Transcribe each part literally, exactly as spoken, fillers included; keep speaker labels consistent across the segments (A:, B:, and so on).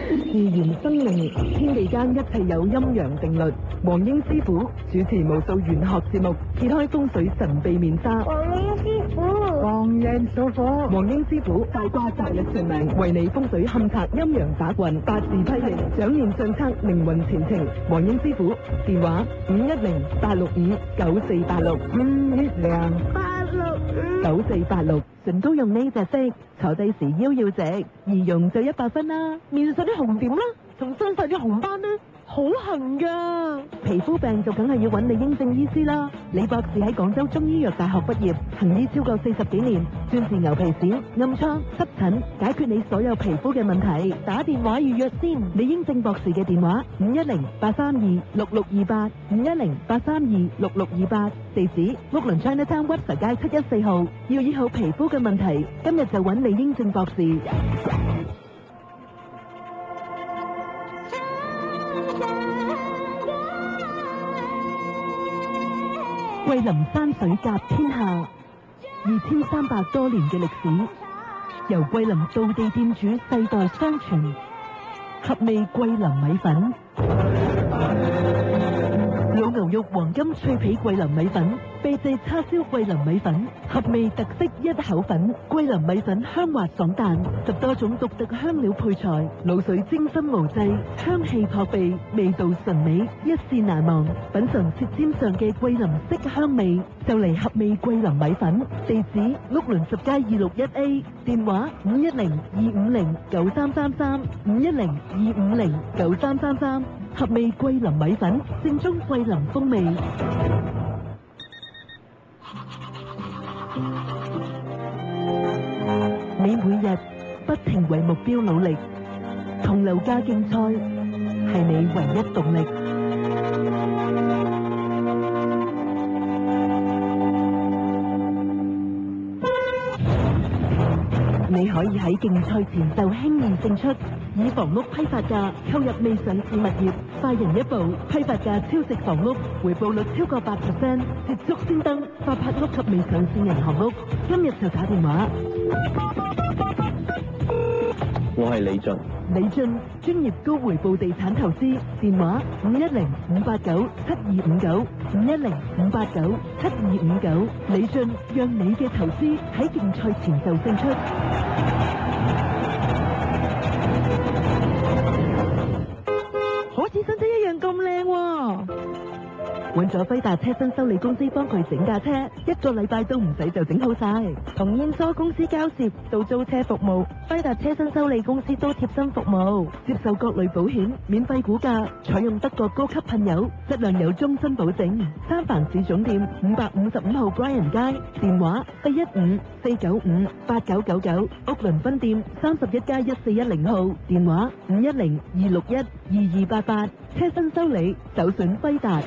A: 自然生命，天地間一切有陰陽定律。黃英師傅主持無數玄學節目，揭開風水神秘面紗。
B: 黃英師傅，
A: 黃英師傅，黃英師傅大卦擇日算命，為你風水勘察陰陽打運，八字批命，掌驗上策，靈魂前程。黃英師傅電話五一零八六五九四八六，五一零
B: 八六五
A: 九四八六。唇膏用呢隻色，坐低時腰要直，易用就一百分啦。面上啲紅點啦，同身上啲紅斑呢，好痕噶。皮膚病就梗係要揾李英正醫師啦。李博士喺廣州中醫藥大學畢業，行醫超過四十幾年，專治牛皮癬、暗瘡、濕疹，解決你所有皮膚嘅問題。打電話預約先，李英正博士嘅電話五一零八三二六六二八，五一零八三二六六二八。地址屋崙 Chinatown 屈臣街七一四號。要醫好皮膚嘅問題，今日就揾李英正博士。桂林山水甲天下，二千三百多年嘅歷史，由桂林道地店主世代相傳，合味桂林米粉。老牛肉黃金脆皮桂林米粉，秘製叉燒桂林米粉，合味特色一口粉。桂林米粉香滑爽彈，十多種獨特香料配菜，滷水精心熬製，香氣撲鼻，味道純美，一試難忘。品嘗舌尖上嘅桂林色香味，就嚟合味桂林米粉。地址屋崙十街二六一 A， 電話五一零二五零九三三三，五一零二五零九三三三。合味桂林米粉，正宗桂林風味。你每日不停為目標努力，同樓價競賽係你唯一動力。你可以喺競賽前就輕易勝出，以房屋批發價購入未上市物業，快人一步，批發價超值房屋，回報率超過百 percent， 捷足先登發拍屋及未上市銀行屋。今日就打電話。
C: 我係李俊。
A: 李俊，專業高回報地產投資，電話五一零五八九七二五九，五一零五八九七二五九。李俊，讓你嘅投資喺競賽前就勝出。好似新車一樣咁靚喎！揾咗輝達車身修理公司幫佢整架車，一個禮拜都唔使就整好晒。同燕梳公司交涉到租車服務，輝達車身修理公司都貼心服務，接受各類保險，免費估價，採用德國高級噴油，質量有終身保證。三藩市總店五百五十五號 Bryan 街，電話四一五四九五八九九九，屋崙分店三十一加一四一零號，電話五一零二六一二二八八，車身修理首選輝達。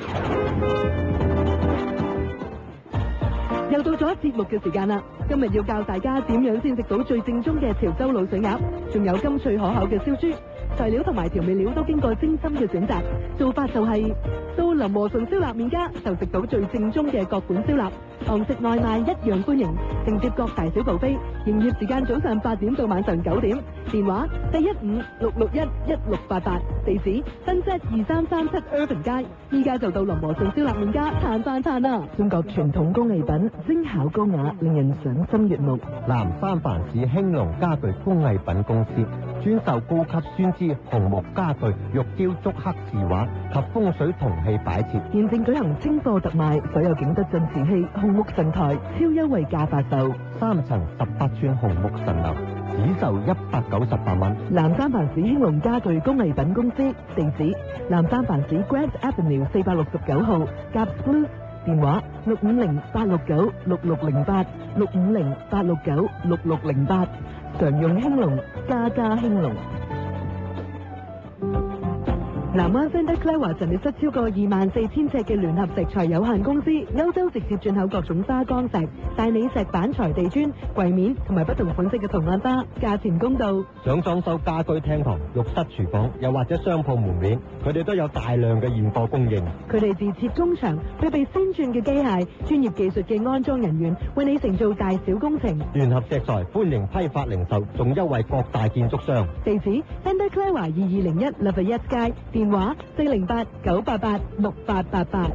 A: 又到咗節目嘅時間啦！今日要教大家點樣先食到最正宗嘅潮州滷水鴨，仲有甘脆可口嘅燒豬。材料同埋調味料都經過精心嘅選擇，做法就係、是、到林和順燒臘麵家就食到最正宗嘅各款燒臘，堂食外賣一樣歡迎，承接各大小部飛。營業時間早上八點到晚上九點，電話四一五六六一一六八八，地址新街二三三七 Irvin 街。依家就到林和順燒臘麵家嘆飯嘆啦！中國傳統工藝品，精巧高雅，令人賞心悅目。
C: 南三藩市興隆家具工藝品公司專售高級酸枝紅木家具、玉雕竹刻字畫及風水銅器擺設。
A: 現正舉行清貨特賣，所有景德鎮瓷器、紅木神台超優惠價發售，
C: 三層十八寸紅木神樓只售一百九十八蚊。
A: 南三藩市興隆家具工藝品公司，地址南三藩市 Grant Avenue 四百六十九號 Gaps Blue， 電話六五零八六九六六零八，六五零八六九六六零八。常用興隆，家家興隆。 南灣 Vanderclever 陳列室超過二萬四千尺嘅聯合石材有限公司，歐洲直接進口各種砂鋼石、大理石板材地磚、櫃面同埋不同款式嘅圖案花，價錢公道。
C: 想裝修家居廳堂、浴室、廚房，又或者商鋪門面，佢哋都有大量嘅現貨供應。
A: 佢哋自設工場，配備先進嘅機械、專業技術嘅安裝人員，為你承做大小工程。
C: 聯合石材歡迎批發零售，仲優惠各大建築商。
A: 地址 Vanderclever 二二零一 Lafayette街，電話四零八九八八六八八八。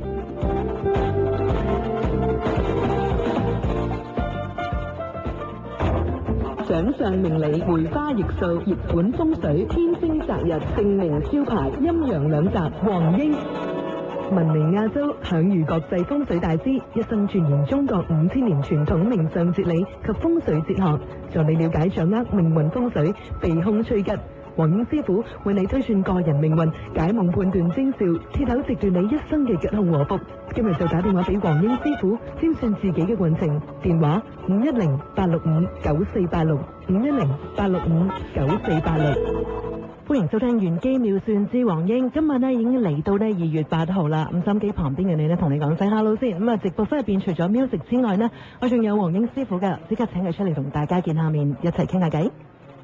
A: 掌上明理，梅花易數，熱管風水，天星擇日，姓名招牌，陰陽兩集，黃英。聞名亞洲，享譽國際風水大師，一生鑽研中國五千年傳統命相哲理及風水哲學，助你了解掌握命運風水，避凶趨吉。黃英師傅為你推算個人命運，解夢判斷徵兆，切口直斷你一生嘅吉凶禍福。今日就打電話俾黃英師傅，占算自己嘅運程。電話五一零八六五九四八六五一零八六五九四八六。歡迎收聽玄機妙算之黃英。今晚咧已經嚟到咧二月八號啦。咁收音機旁邊嘅你咧，同你講聲 hello 先。咁啊，直播室入邊除咗 music 之外呢，我仲有黃英師傅嘅，即刻請佢出嚟同大家見下面，一齊傾下偈。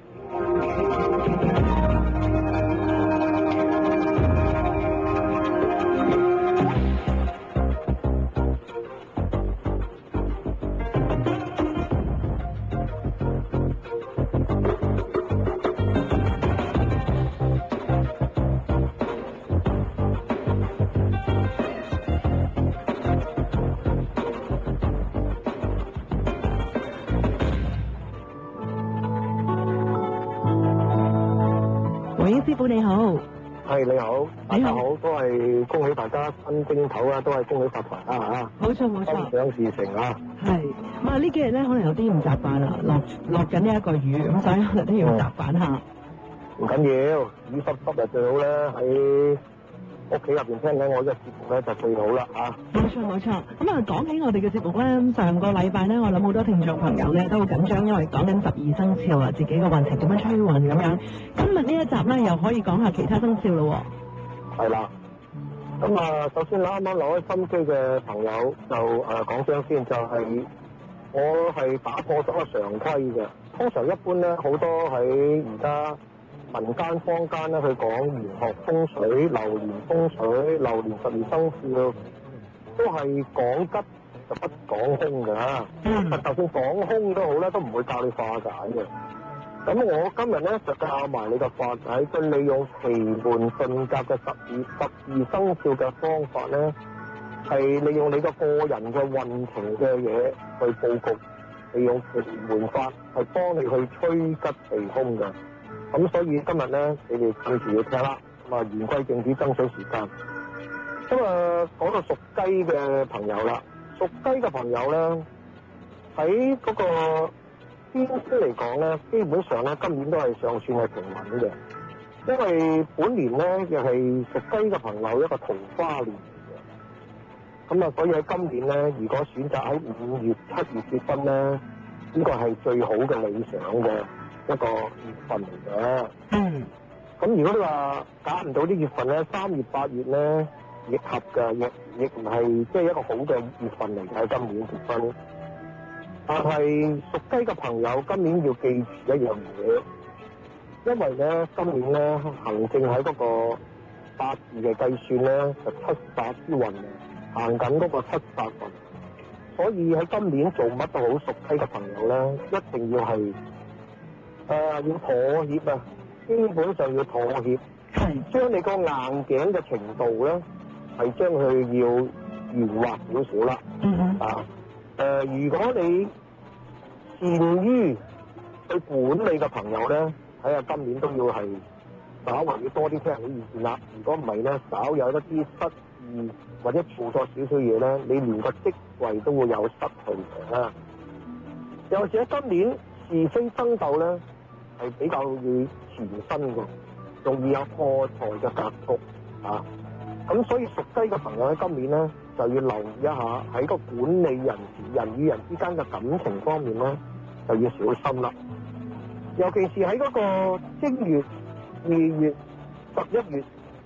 A: 師傅你好，
D: 係你好，大家好，都係恭喜大家新正頭啊，都係恭喜發財啊嚇！
A: 冇錯冇錯，
D: 心想事成啊！
A: 係咁啊！呢幾日咧可能有啲唔習慣啦，落落緊呢一個雨，咁所以可能都要習慣下。
D: 唔緊要，雨濕濕就最好啦，喺屋企入邊聽緊我呢個節目咧就最好啦嚇。
A: 冇錯冇錯，咁啊講起我哋嘅節目咧，上個禮拜咧，我諗好多聽眾朋友咧都好緊張，因為講緊十二生肖啊，自己個運程點樣催運咁樣。今日呢一集咧又可以講下其他生肖咯。
D: 係啦，咁啊，首先啱啱攞開心機嘅朋友就誒講聲先，就係我係打破咗個常規嘅。通常一般咧，好多喺而家民間坊間咧去講玄學風水、流年風水、流年十二生肖，都係講吉就不講凶嘅嚇。嗯。就算講凶都好咧，都唔會教你化解嘅。咁我今日咧就教埋你個化解，即利用奇門遁甲嘅十二十二生肖嘅方法咧，係利用你個個人嘅運程嘅嘢去佈局，利用奇門法係幫你去催吉避凶嘅。咁所以今日咧，你哋記住要聽啦。咁啊，言歸正傳，爭取時間。咁啊，講到屬雞嘅朋友啦，屬雞嘅朋友咧喺嗰個天星嚟講咧，基本上咧今年都係尚算係平穩嘅，因為本年咧又係屬雞嘅朋友一個桃花年嘅。咁啊，所以喺今年咧，如果選擇喺五月、七月結婚咧，呢個係最好嘅理想嘅一個月份嚟嘅。嗯。咁如果你話揀唔到啲月份咧，三月、八月咧亦合嘅，亦亦唔係即係一個好嘅月份嚟嘅喺今年結婚。但係屬雞嘅朋友今年要記住一樣嘢，因為咧今年咧行政喺嗰個八字嘅計算咧就七殺之運，行緊嗰個七殺運，所以喺今年做乜都好，屬雞嘅朋友咧一定要係誒、呃、要妥協啊，基本上要妥協，將你個硬頸嘅程度咧係將佢要圓滑少少啦。嗯嗯啊。誒、呃，如果你善於去管理嘅朋友咧，睇下今年都要係稍為要多啲聽人嘅意見啦。如果唔係咧，稍有一啲失意或者做錯少少嘢咧，你連個職位都會有失去嘅。又或者今年是非爭鬥咧，係比較要纏身嘅，容易有破財嘅格局啊。咁所以屬雞嘅朋友喺今年咧，就要留意一下喺個管理人人與人之間嘅感情方面咧，就要小心啦。尤其是喺嗰個正月、二月、十一月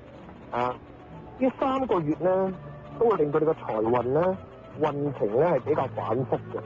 D: 啊，呢三個月咧都會令到你個財運咧運程咧係比較反覆嘅。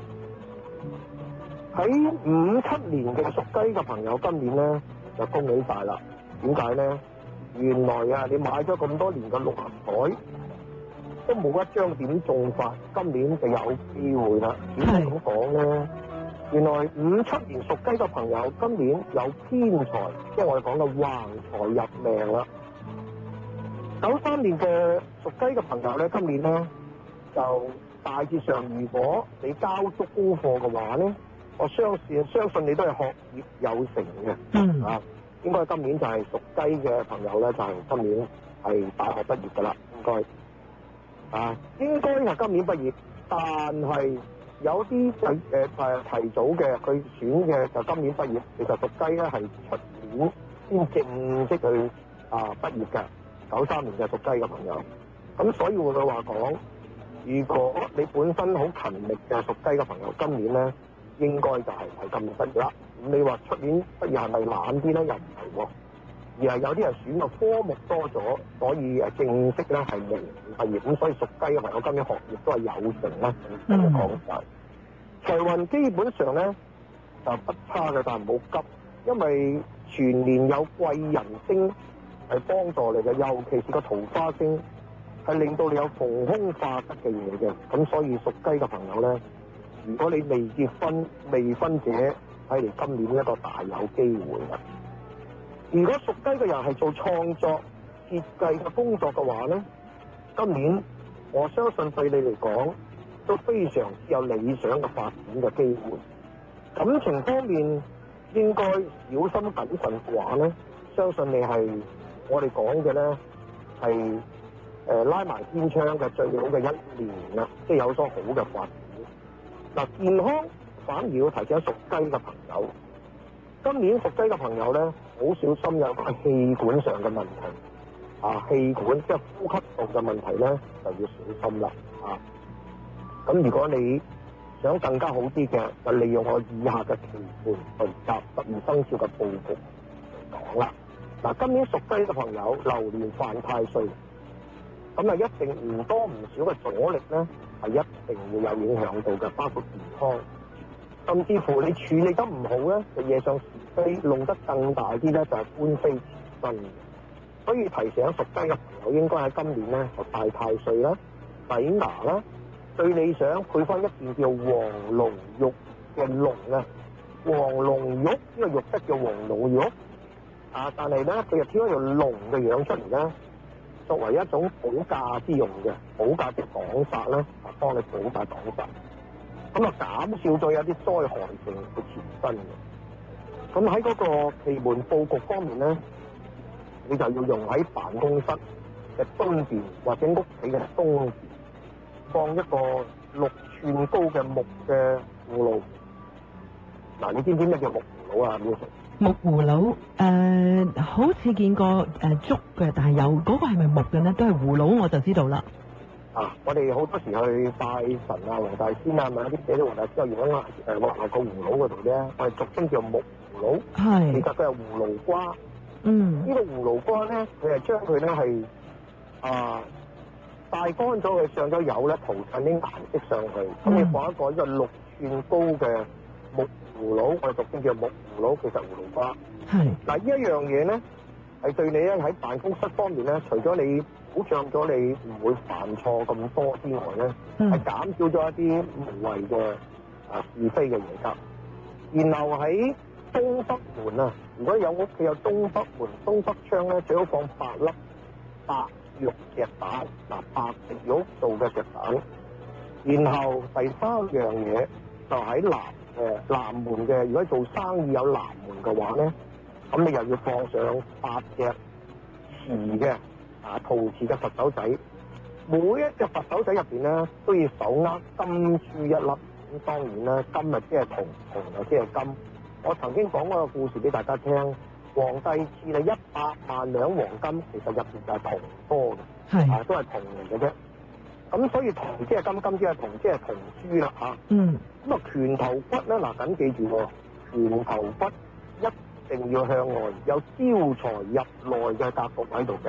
D: 喺五七年嘅屬雞嘅朋友，今年咧就恭喜晒啦！點解咧？原來啊，你買咗咁多年嘅六合彩，都冇一張點中法，今年就有機會啦。點解咁講咧？原來五七年屬雞嘅朋友，今年有偏財，即係我哋講嘅橫財入命啦。九三年嘅屬雞嘅朋友咧，今年咧就大致上，如果你交足功課嘅話咧，我相信相信你都係學業有成嘅。嗯啊。應該今年就係屬雞嘅朋友咧，就係、是、今年係大學畢業噶啦，應該啊，應該係今年畢業，但係有啲誒誒誒提早嘅，佢選嘅就今年畢業。其實屬雞咧係出年先正式去啊畢業嘅，九三年嘅屬雞嘅朋友。咁所以換句話講，如果你本身好勤力嘅屬雞嘅朋友，今年咧應該就係係今年畢業啦。咁你話出年畢業係咪懶啲咧？又唔係喎，而係有啲人選嘅科目多咗，所以誒正式咧係明年畢業。咁所以屬雞嘅朋友今年學業都係有成啦。咁講晒財運基本上咧就不差嘅，但係唔好急，因為全年有貴人星係幫助你嘅，尤其是個桃花星係令到你有逢凶化吉嘅嘢嘅。咁所以屬雞嘅朋友咧，如果你未結婚未婚者，睇嚟今年一個大有機會啦。如果屬雞嘅人係做創作設計嘅工作嘅話咧，今年我相信對你嚟講都非常之有理想嘅發展嘅機會。感情方面應該小心謹慎嘅話咧，相信你係我哋講嘅咧係誒拉埋天窗嘅最好嘅一年啦，即係有所好嘅發展。嗱，健康反而要提醒屬雞嘅朋友，今年屬雞嘅朋友咧，好小心有個氣管上嘅問題，啊，氣管即係呼吸道嘅問題咧，就要小心啦，啊，咁如果你想更加好啲嘅，就利用我以下嘅期盤去集十二生肖嘅佈局嚟講啦。嗱，今年屬雞嘅朋友，流年犯太歲，咁啊一定唔多唔少嘅阻力咧，係一定會有影響到嘅，包括健康。甚至乎你處理得唔好咧，就惹上是非，弄得更大啲咧，就係官非纏身。所以提醒屬雞嘅朋友，應該喺今年咧就拜太歲啦、洗牙啦，最理想配翻一件叫黃龍玉嘅龍啊，黃龍玉呢個玉質叫黃龍玉啊，但係咧佢又挑一條龍嘅樣出嚟咧，作為一種保駕之用嘅保駕嘅擋煞啦，啊幫你保駕擋煞。咁啊，減少咗有啲災害性嘅纏身嘅。咁喺嗰個奇門佈局方面咧，你就要用喺辦公室嘅東邊或者屋企嘅東邊，放一個六寸高嘅木嘅葫蘆。嗱，你知唔知咩叫木葫蘆啊？
A: 木葫蘆誒、呃，好似見過誒、呃、竹嘅，但係有嗰、那個係咪木嘅咧？都係葫蘆，我就知道啦。
D: 啊！我哋好多時去拜神啊、黃大仙啊，問一啲寫咗黃大仙之後，用喺誒落落個葫蘆嗰度咧，我哋俗稱叫木葫蘆。係。其實佢係葫蘆瓜。嗯。呢個葫蘆瓜咧，佢係將佢咧係啊曬乾咗，佢上咗油咧，塗上啲顏色上去。咁、嗯、你放一個呢個六寸高嘅木葫蘆，我哋俗稱叫木葫蘆，其實葫蘆瓜。係。嗱，呢一樣嘢咧，係對你咧喺辦公室方面咧，除咗你保障咗你唔會犯錯咁多之外咧，係、嗯、減少咗一啲無謂嘅啊是非嘅嘢㗎。然後喺東北門啊，如果有屋企有東北門、東北窗咧，最好放八粒白玉石蛋，嗱白石玉做嘅石蛋。然後第三樣嘢就喺南誒南門嘅，如果做生意有南門嘅話咧，咁你又要放上八隻瓷嘅。啊，陶瓷嘅佛手仔，每一隻佛手仔入邊咧都要手握金珠一粒。咁當然啦，金啊即係銅，銅又即係金。我曾經講過個故事俾大家聽，皇帝賜你一百萬兩黃金，其實入邊就係銅多嘅，係啊，都係銅嚟嘅啫。咁所以銅即係金，金即係銅，即係銅珠啦嚇。嗯。咁啊，拳頭骨咧，嗱緊記住喎，拳頭骨一定要向外，有招財入內嘅格局喺度嘅。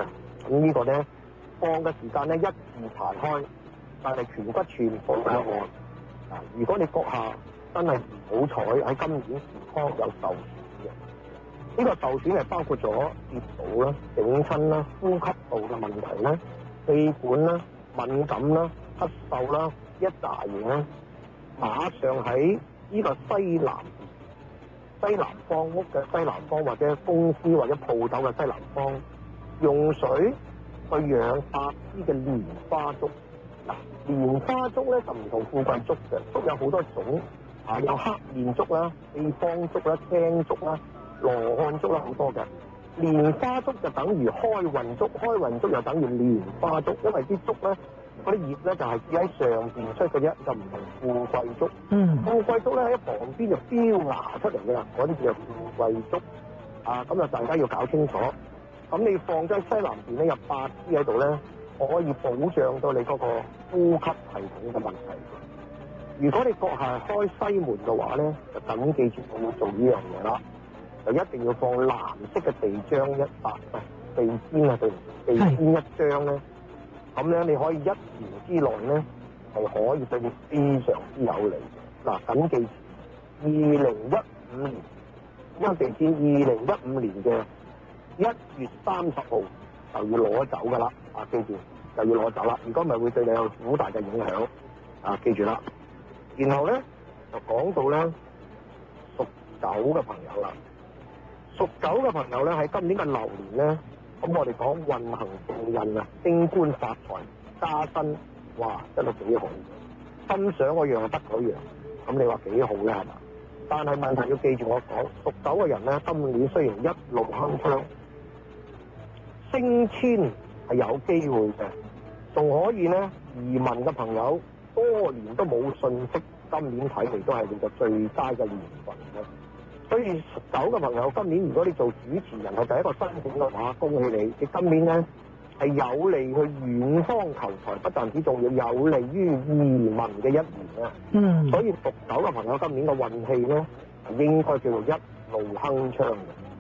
D: 咁呢個咧放嘅時間咧一字排開，但係顴骨全部都按。啊，如果你閣下真係唔好彩喺今年健康有受損嘅，呢、這個受損係包括咗跌倒啦、整親啦、呼吸道嘅問題啦、氣管啦、敏感啦、咳嗽啦，一紮嘢咧，馬上喺呢個西南西南方屋嘅西南方或者公司或者鋪頭嘅西南方，用水去養八支嘅蓮花竹。嗱，蓮花竹咧就唔同富貴竹嘅，竹有好多種，啊有黑面竹啦、四方竹啦、青竹啦、羅漢竹啦，好多嘅。蓮花竹就等於開運竹，開運竹又等於蓮花竹，因為啲竹咧嗰啲葉咧就係只喺上邊出嘅啫，就唔同富貴竹。
A: 嗯，
D: 富貴竹咧喺旁邊就標芽出嚟嘅啦，嗰啲叫做富貴竹。啊，咁啊大家要搞清楚。咁你放咗喺西南邊咧有八支喺度咧，可以保障到你嗰個呼吸系統嘅問題。如果你閣下開西門嘅話咧，就緊記住我要做呢樣嘢啦，就一定要放藍色嘅地漿一百，啊地氈啊對唔住，地氈一張咧，咁咧你可以一年之內咧係可以對你非常之有利。嗱，緊記住，二零一五年因為地氈二零一五年嘅一月三十號就要攞走㗎啦，啊記住就要攞走啦，如果唔係會對你有好大嘅影響，啊記住啦。然後咧就講到咧屬狗嘅朋友啦，屬狗嘅朋友咧喺今年嘅流年咧，咁我哋講運行動印啊，升官發財加薪，哇真係幾好，心想嗰樣就得嗰樣，咁你話幾好咧係嘛？但係問題要記住我講，屬狗嘅人咧今年雖然一路鏗鏘，升遷係有機會嘅，仲可以咧移民嘅朋友多年都冇信息，今年睇嚟都係你嘅最佳嘅年份嘅。所以屬狗嘅朋友，今年如果你做主持人係第一個申請嘅話，恭喜你！你今年咧係有利去遠方求財，不但止仲要有利於移民嘅一年啊！
A: 嗯，
D: 所以屬狗嘅朋友今年嘅運氣咧，應該叫做一路鏗鏘嘅。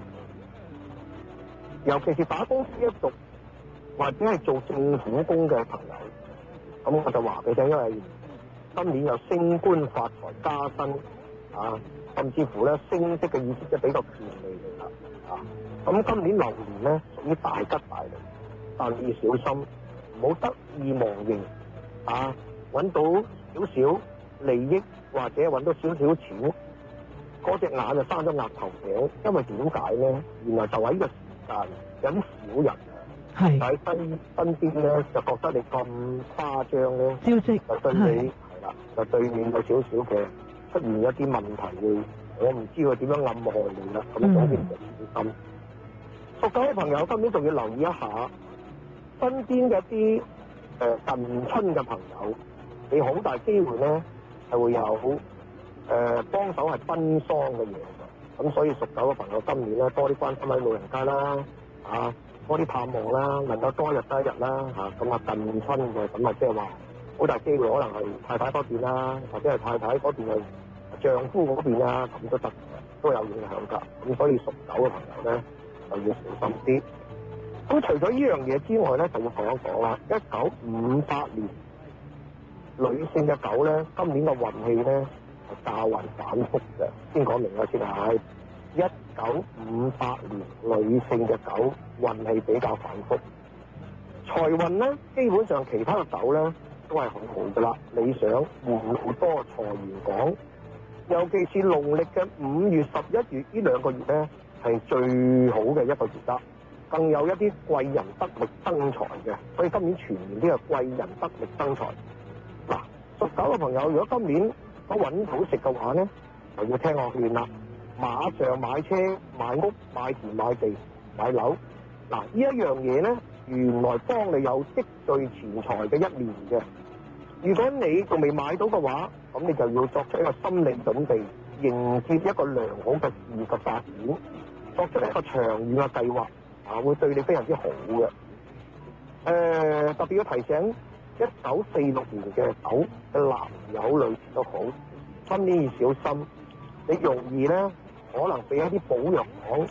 D: 尤其是打公司一族或者係做政府工嘅朋友，咁我就話俾你聽，因為今年有升官發財加薪啊，甚至乎咧升職嘅意思即係比較權利嚟啦啊！咁今年流年咧屬於大吉大利，但要小心，唔好得意忘形啊！揾到少少利益或者揾到少少錢，嗰隻眼就生咗額頭餅，因為點解咧？原來就喺呢個時間有啲小人啊，
A: 係
D: 喺身身邊咧就覺得你咁誇張咧，
A: 招積
D: 就對你係啦，就對面有少少嘅出現一啲問題會，我唔知佢點樣暗害你啦，咁總之就小心。屬狗嘅朋友今年仲要留意一下身邊嘅一啲誒、呃、近親嘅朋友，你好大機會咧係會有誒、呃、幫手係奔喪嘅嘢嘅，咁所以屬狗嘅朋友今年咧多啲關心喺老人家啦，啊多啲探望啦，能夠多日多一日啦，嚇咁啊近親嘅，咁啊即係話好大機會可能係太太嗰邊啦，或者係太太嗰邊嘅丈夫嗰邊啊，咁都得，都有影響㗎。咁所以屬狗嘅朋友咧就要小心啲。咁除咗呢樣嘢之外咧，就要講一講啦。一九五八年女性嘅狗咧，今年嘅運氣咧係較為反覆嘅。先講明咗先係一九五八年女性嘅狗運氣比較反覆，財運咧基本上其他嘅狗咧都係好好㗎啦。理想門路多，財源廣，尤其是農曆嘅五月、十一月呢兩個月咧係最好嘅一個月啦。更有一啲貴人得力生財嘅，所以今年全年都有貴人得力生財。嗱，屬狗嘅朋友，如果今年都揾到食嘅話咧，就要聽我勸啦，馬上買車、買屋、買田、買地、買樓。嗱，呢一樣嘢咧，原來幫你有積聚錢財嘅一年嘅。如果你仲未買到嘅話，咁你就要作出一個心理準備，迎接一個良好嘅事業發展，作出一個長遠嘅計劃。啊，會對你非常之好嘅。誒、呃，特別要提醒一九四六年嘅狗嘅男友女士都好，今年要小心，你容易咧可能俾一啲保藥糖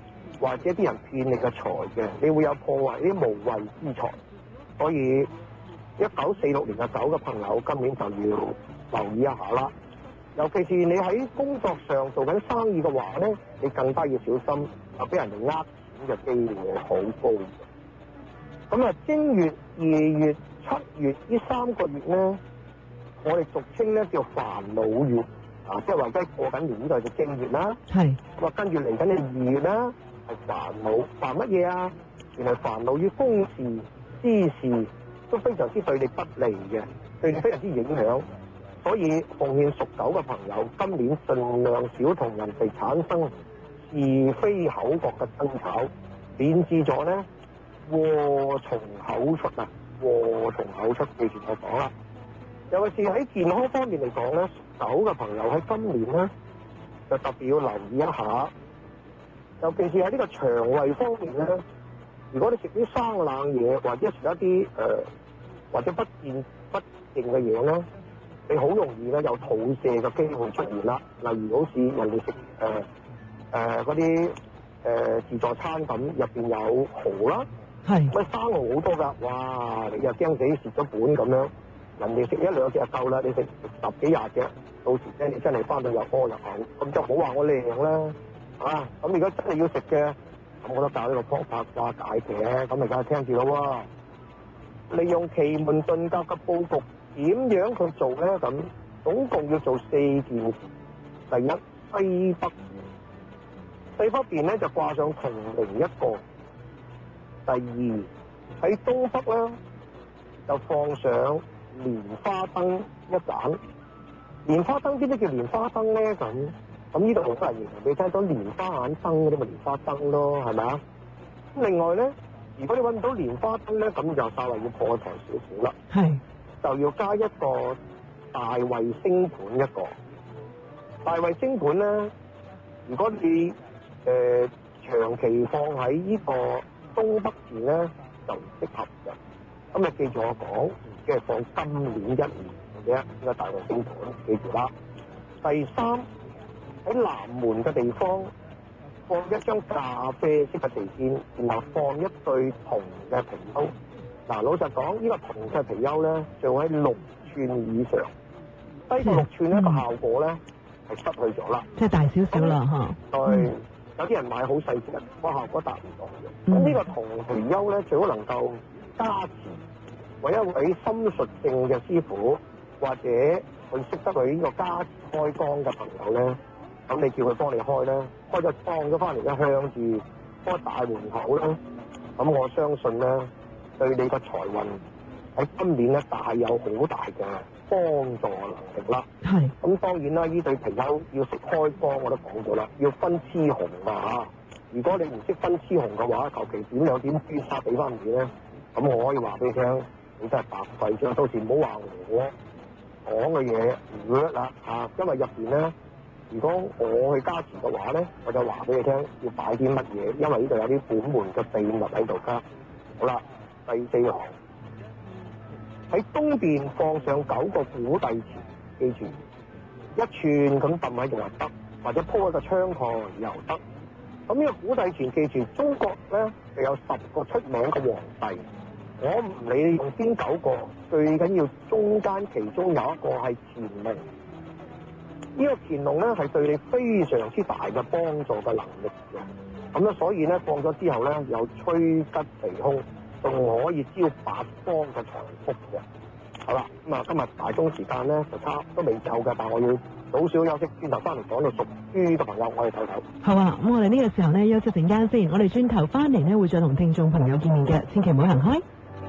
D: 或者啲人騙你嘅財嘅，你會有破壞啲無謂之財。所以一九四六年嘅狗嘅朋友，今年就要留意一下啦。尤其是你喺工作上做緊生意嘅話咧，你更加要小心，啊俾人哋呃錢嘅機會好高。咁啊，正月、二月、七月呢三個月咧，我哋俗稱咧叫煩惱月，啊，即係話而家過緊年呢度就正月啦。
A: 係。
D: 咁啊，跟住嚟緊嘅二月啦，係煩惱，煩乜嘢啊？原來煩惱於公事、私事都非常之對你不利嘅，對你非常之影響。所以奉勸屬狗嘅朋友，今年盡量少同人哋產生是非口角嘅爭吵，免至咗咧禍從口出啊！禍從口出，記住我講啦。尤其是喺健康方面嚟講咧，屬狗嘅朋友喺今年咧就特別要留意一下，尤其是喺呢個腸胃方面咧，如果你食啲生冷嘢，或者食一啲誒、呃、或者不健不淨嘅嘢咧，你好容易咧有肚瀉嘅機會出現啦。例如好似人哋食誒誒嗰啲誒自助餐咁，入邊有蠔啦，
A: 係
D: 喂生蠔好多㗎，哇！你又驚死蝕咗本咁樣，人哋食一兩隻就夠啦，你食十幾廿隻，到時咧你真係翻到入屙入口，咁就唔好話我靚啦，啊！咁如果真係要食嘅，咁我都教呢個方法化解嘅，咁你梗係聽住咯喎。利用奇門遁甲嘅佈局。點樣去做咧？咁總共要做四件事。第一，西北，西北邊咧就掛上銅鈴一個。第二，喺東北咧就放上蓮花燈一盞。蓮花燈邊啲叫蓮花燈咧？咁咁呢度好多人形容俾你聽到蓮花眼燈嗰啲咪蓮花燈咯，係咪啊？咁另外咧，如果你揾唔到蓮花燈咧，咁就稍為要破財少少啦。
A: 係。
D: 就要加一個大衛星盤一個，大衛星盤咧，如果你誒、呃、長期放喺呢個東北邊咧，就唔適合嘅。咁你記住我講，即係放今年一年嘅呢個大衛星盤，記住啦。第三，喺南門嘅地方放一張咖啡色嘅地氈，然後放一對銅嘅貔貅。嗱，老實講，呢、這個銅嘅貔貅咧，就喺六寸以上，低過六寸咧，個、嗯、效果咧係失去咗啦。
A: 即係大少少啦，嚇。
D: 對，嗯、有啲人買好細隻，個效果達唔到嘅。咁、嗯、呢個銅貔貅咧，最好能夠加持為一位心術性嘅師傅，或者佢識得佢呢個加持開光嘅朋友咧，咁你叫佢幫你開咧，開咗放咗翻嚟咧，向住嗰個大門口咧，咁我相信咧，對你個財運喺今年咧大有好大嘅幫助能力啦。
A: 係。咁
D: 當然啦，呢對貔貅要識開光，我都講咗啦，要分雌雄㗎嚇。如果你唔識分雌雄嘅話，求其點兩點朱砂俾翻你咧，咁我可以話俾你聽，你真係白費咗。到時唔好話我講嘅嘢唔 work 啦嚇，因為入邊咧，如果我去加持嘅話咧，我就話俾你聽要擺啲乜嘢，因為呢度有啲本門嘅秘密喺度㗎。好啦。第四行喺東邊放上九個古帝錢，記住一寸咁揼喺度又得，或者鋪喺個窗台又得。咁呢個古帝錢記住，中國咧就有十個出名嘅皇帝，我唔理你用邊九個，最緊要中間其中有一個係乾隆。呢個乾隆咧係對你非常之大嘅幫助嘅能力嘅。咁咧所以咧放咗之後咧有趨吉避凶。仲可以招八方嘅財福嘅。好啦，咁啊今日大鐘時間咧就差都未夠嘅，但係我要早少休息，轉頭翻嚟講到屬豬嘅朋友，我哋睇睇。
A: 好啊，咁我哋呢個時候咧休息陣間先，我哋轉頭翻嚟咧會再同聽眾朋友見面嘅，千祈唔好行開。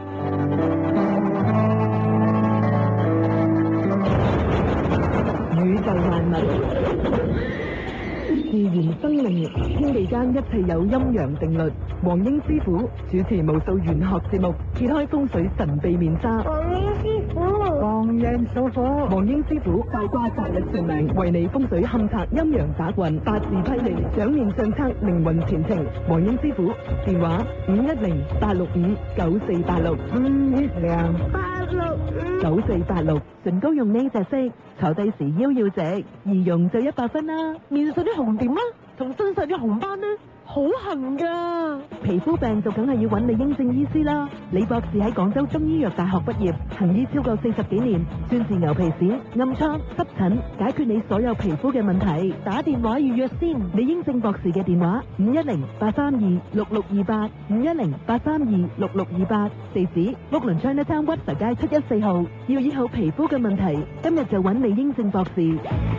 A: 宇宙萬物。自然生命，天地間一切有陰陽定律。黃英師傅主持無數玄學節目，揭開風水神秘面紗。
B: 黃英師傅，
A: 黃英師傅，黃英師傅八卦擇日成名，為你風水勘察陰陽打運，八字批理，掌面相測靈魂前程。黃英師傅電話五一零八六五九四八六，五一零八六五九四八六。唇膏用呢隻色，坐低時腰要直，易用就一百分啦。面上啲紅點啦，同身上啲紅斑呢， 好痕㗎。皮膚病就梗係要揾李英正醫師啦。李博士喺廣州中醫藥大學畢業，行醫超過四十幾年，專治牛皮癬、暗瘡、濕疹，解決你所有皮膚嘅問題。打電話預約先。李英正博士嘅電話五一零八三二六六二八五一零八三二六六二八，地址屋崙 Chinatown 屈臣街七一四號。要醫好皮膚嘅問題，今日就揾李英正博士。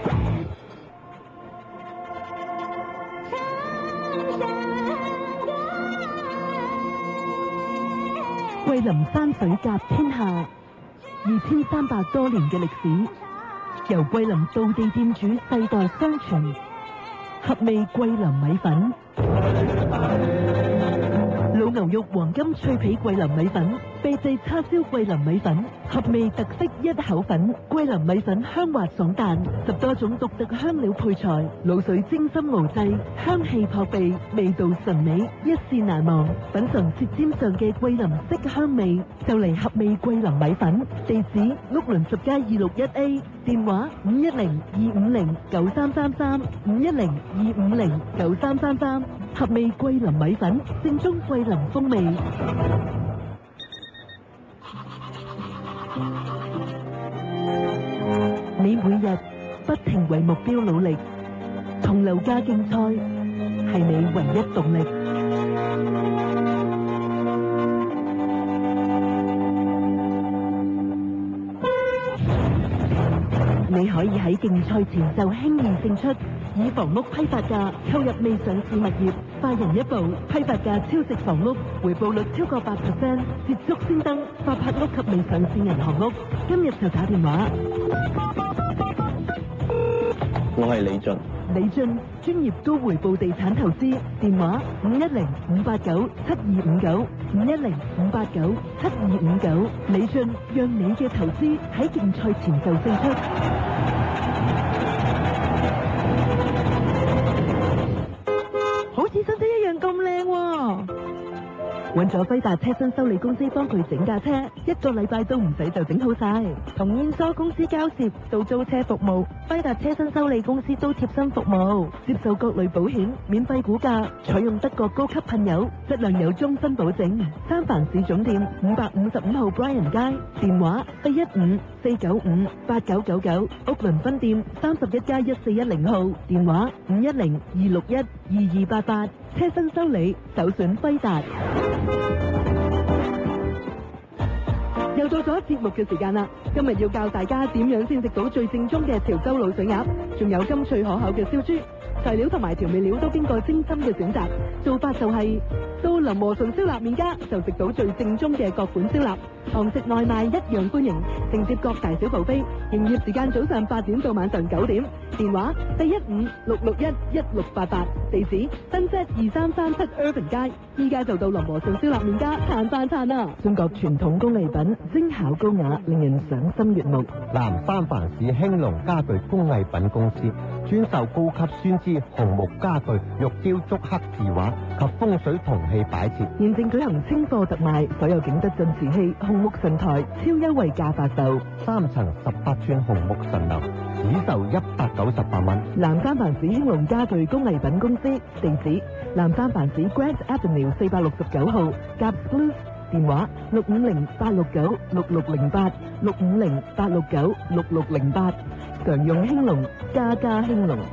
A: 桂林山水甲天下，二千三百多年嘅歷史，由桂林道地店主世代相傳，合味桂林米粉。老牛肉黃金脆皮桂林米粉，秘製叉燒桂林米粉，合味特色一口粉。桂林米粉香滑爽彈，十多種獨特香料配材，滷水精心熬製，香氣撲鼻，味道醇美，一試難忘。品嘗舌尖上嘅桂林色香味，就嚟合味桂林米粉。地址屋崙十街二六一 A， 電話五一零二五零九三三三五一零二五零九三三三。合味桂林米粉，正宗桂林風味。你每日不停為目標努力，同樓價競賽係你唯一動力。你可以喺競賽前就輕易勝出，以房屋批發價購入未上市物業，快人一步，批發價超值房屋，回報率超過八 percent， 捷足先登發拍屋及未上市銀行屋。今日就打電話。
E: 我係李俊。
A: 李俊，專業高回報地產投資，電話五一零五八九七二五九五一零五八九七二五九。李俊，讓你嘅投資喺競賽前就勝出。好似新車一樣咁靚喎！揾咗輝達車身修理公司幫佢整架車，一個禮拜都唔使就整好晒。同燕梳公司交涉到租車服務，輝達車身修理公司都貼身服務，接受各類保險，免費估價，採用德國高級噴油，質量有終身保證。三藩市總店五百五十五號 Bryan 街，電話四一五四九五八九九九，屋崙分店三十一加一四一零號，電話五一零二六一二二八八。車身修理首選輝達。又到咗節目嘅時間啦！今日要教大家點樣先食到最正宗嘅潮州滷水鴨，仲有甘脆可口嘅燒豬。材料同埋調味料都經過精心嘅選擇，做法就係、是、到林和順燒臘麵家就食到最正宗嘅各款燒臘，堂食外賣一樣歡迎，承接各大小鋪飛。營業時間早上八點到晚上九點，電話四一五六六一一六八八，地址新街二三三七 Urban 街。依家就到林和順燒臘麵家嘆翻餐啦！中國傳統工藝品，精巧高雅，令人賞心悅目。
C: 南三藩市興隆家具工藝品公司專售高級酸枝紅木家具、玉雕竹刻字畫及風水銅器擺設。
A: 現正舉行清貨特賣，所有景德鎮瓷器、紅木神台超優惠價發售，
C: 三層十八寸紅木神樓只售一百九十八蚊。
A: 南三藩市興隆家具工藝品公司，地址南三藩市 Grant Avenue 四百六十九號，甲 Plus， 電話六五零八六九六六零八六五零八六九六六零八，常用興隆，家家興隆。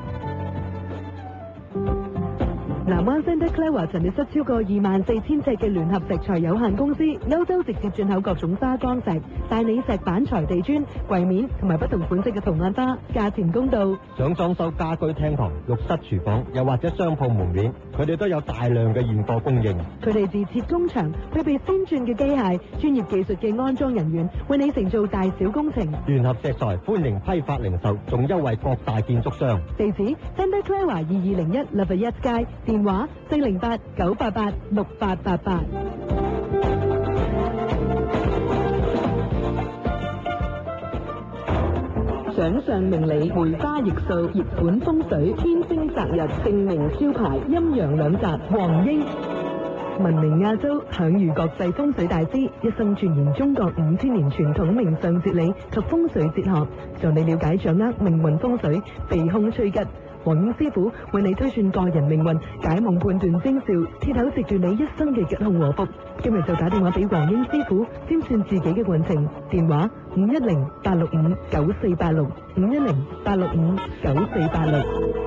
A: 南灣 Santa Clara 陳列室超過二萬四千尺嘅聯合石材有限公司，歐洲直接進口各種花崗石、大理石板材地磚、櫃面同埋不同款式嘅圖案花，價錢公道。
C: 想裝修家居廳堂、浴室、廚房，又或者商鋪門面，佢哋都有大量嘅現貨供應。
A: 佢哋自設工場，配備先進嘅機械、專業技術嘅安裝人員，為你承做大小工程。
C: 聯合石材歡迎批發零售，仲優惠各大建築商。
A: 地址 Santa Clara 二二零一 Lafayette 街，電話四零八九八八六八八八。掌上明理，梅花易數，熱門風水，天星擇日，盛名招牌，陰陽兩澤，黃英。聞名亞洲，享譽國際風水大師，一生鑽研中國五千年傳統命相哲理及風水哲學，助你了解掌握命運風水，避凶趨吉。 黃英師傅為你推算個人命運、解夢判斷徵兆，鐵口直斷你一生嘅吉凶禍福。今日就打電話俾黃英師傅，先算自己嘅運程。電話五一零八六五九四八六五一零八六五九四八六。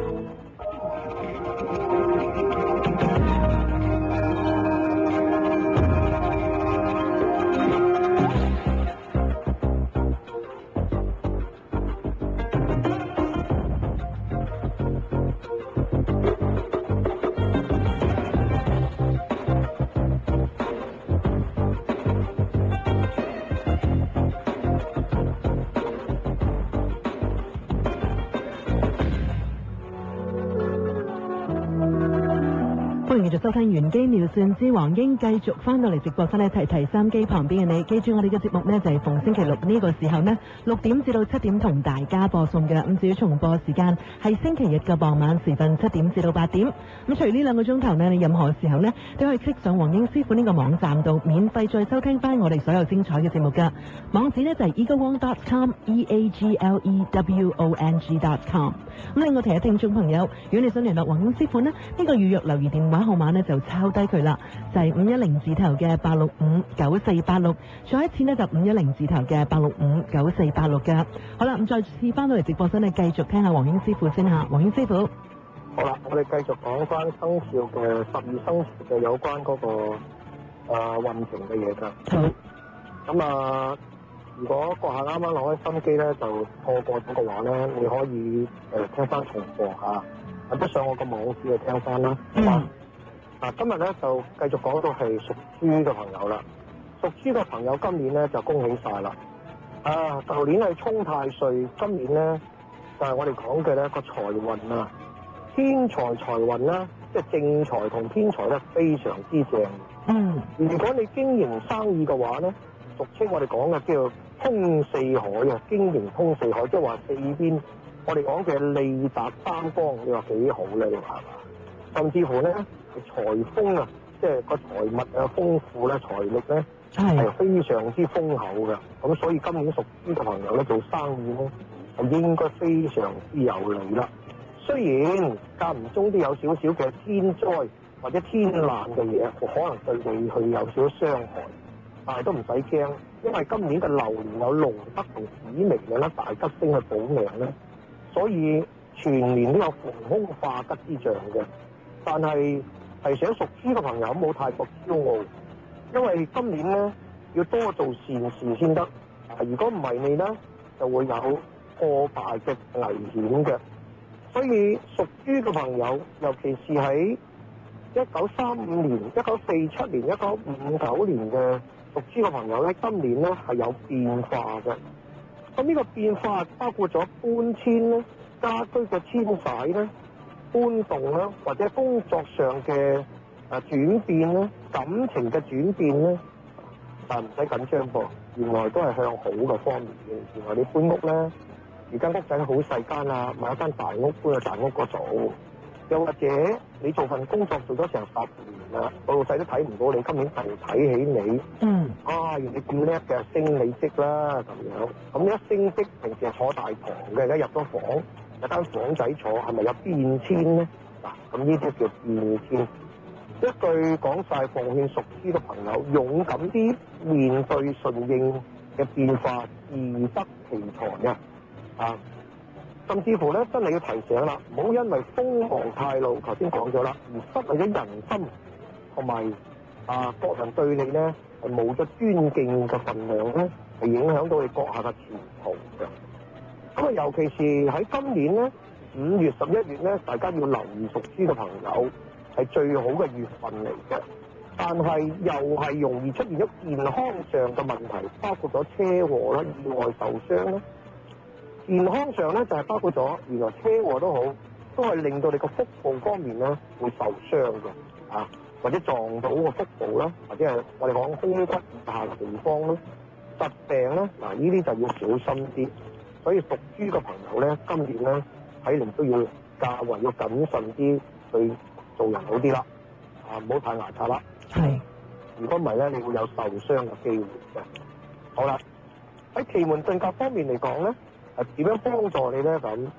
A: 歡迎繼續收聽玄機妙算之黃英，繼續翻到嚟直播室呢，提提收機旁邊嘅你，記住我哋嘅節目呢，就係逢星期六呢個時候呢，六點至到七點同大家播送嘅。咁至於重播時間係星期日嘅傍晚時分七點至到八點。咁除呢兩個鐘頭呢，你任何時候呢，都可以 click 上黃英師傅呢個網站度，免費再收聽翻我哋所有精彩嘅節目噶。網址呢，就係 eaglewong dot com e a g l e w o n g dot com。咁另外提下聽眾朋友，如果你想聯絡黃英師傅呢，呢、呢個預約留言電話號碼呢就抄低佢啦，就係五一零字頭嘅八六五九四八六，再一次呢，就五一零字頭嘅八六五九四八六嘅。好啦，咁再次翻到嚟直播室呢，繼續聽下黃英師傅先吓。黃英師傅，
D: 好啦，我哋繼續講翻生肖嘅十二生肖嘅有關嗰、嗰個誒、呃、運程嘅嘢㗎。
A: 好。
D: 咁啊，如果閣下啱啱攞開心機咧，就錯過咗嘅話咧，你可以誒、呃、聽翻重播嚇，或者上我個網址去聽翻啦。
A: 嗯。
D: 嗱、啊，今日咧就繼續講到係屬豬嘅朋友啦。屬豬嘅朋友今年咧就恭喜晒啦！啊，舊年係沖太歲，今年咧就係、是、我哋講嘅咧個財運啊，天財財運啦，即係正財同天財咧非常之正。
A: 嗯。
D: 如果你經營生意嘅話咧，俗稱我哋講嘅叫做通四海啊，經營通四海，即係話四邊我哋講嘅利達三方，你話幾好咧？你話係嘛？甚至乎咧財豐啊，即係個財物啊豐富咧，財力咧係非常之豐厚嘅。咁所以今年屬豬嘅朋友咧做生意咧係應該非常之有利啦。雖然間唔中都有少少嘅天災或者天難嘅嘢，可能對你去有少少傷害。但係都唔使驚，因為今年嘅流年有龍德同紫微兩粒大吉星去保命咧，所以全年都有逢凶化吉之象嘅。但係提醒屬豬嘅朋友冇太過驕傲，因為今年咧要多做善事先得。如果唔係你咧，就會有破敗嘅危險嘅。所以屬豬嘅朋友，尤其是喺一九三五年、一九四七年、一九五九年嘅屬豬嘅朋友咧，今年咧係有變化嘅。咁呢個變化包括咗搬遷咧、家居嘅遷徙咧、搬動啦，或者工作上嘅誒轉變咧、感情嘅轉變咧，但唔使緊張噃，原來都係向好嘅方面嘅。原來你搬屋咧，而間屋仔好細間啊，買一間大屋搬去大屋嗰度。又或者你做份工作做咗成十年啦，個老細都睇唔到你，今年突然睇起你，
A: 嗯，
D: 啊，原來你咁叻嘅，升你職啦咁樣。咁一升職，平時係坐大堂嘅，而家入咗房，有間房仔坐，係咪有變遷咧？嗱、啊，咁呢啲叫變遷。一句講晒，奉勸屬豬嘅朋友，勇敢啲面對順應嘅變化，自得其財啊！啊！甚至乎咧，真係要提醒啦，唔好因為鋒芒太露，頭先講咗啦，而失去咗人心，同埋啊，各人對你咧係冇咗尊敬嘅份量咧，係影響到你閣下嘅前途嘅。咁啊，尤其是喺今年咧，五月十一月咧，大家要留意屬豬嘅朋友係最好嘅月份嚟嘅，但係又係容易出現咗健康上嘅問題，包括咗車禍啦、意外受傷啦。健康上咧就係、是、包括咗，原來車禍都好，都係令到你個腹部方面咧會受傷嘅，啊，或者撞到個腹部啦，或者係我哋講胸骨以下嘅地方咧，疾病咧，嗱呢啲就要小心啲。所以屬豬嘅朋友咧，今年咧睇嚟都要較為要謹慎啲去做人好啲啦，啊唔好太牙擦啦。
A: 係。
D: 如果唔係咧，你會有受傷嘅機會嘅。好啦，喺奇門遁甲方面嚟講咧。誒點樣幫助你咧？咁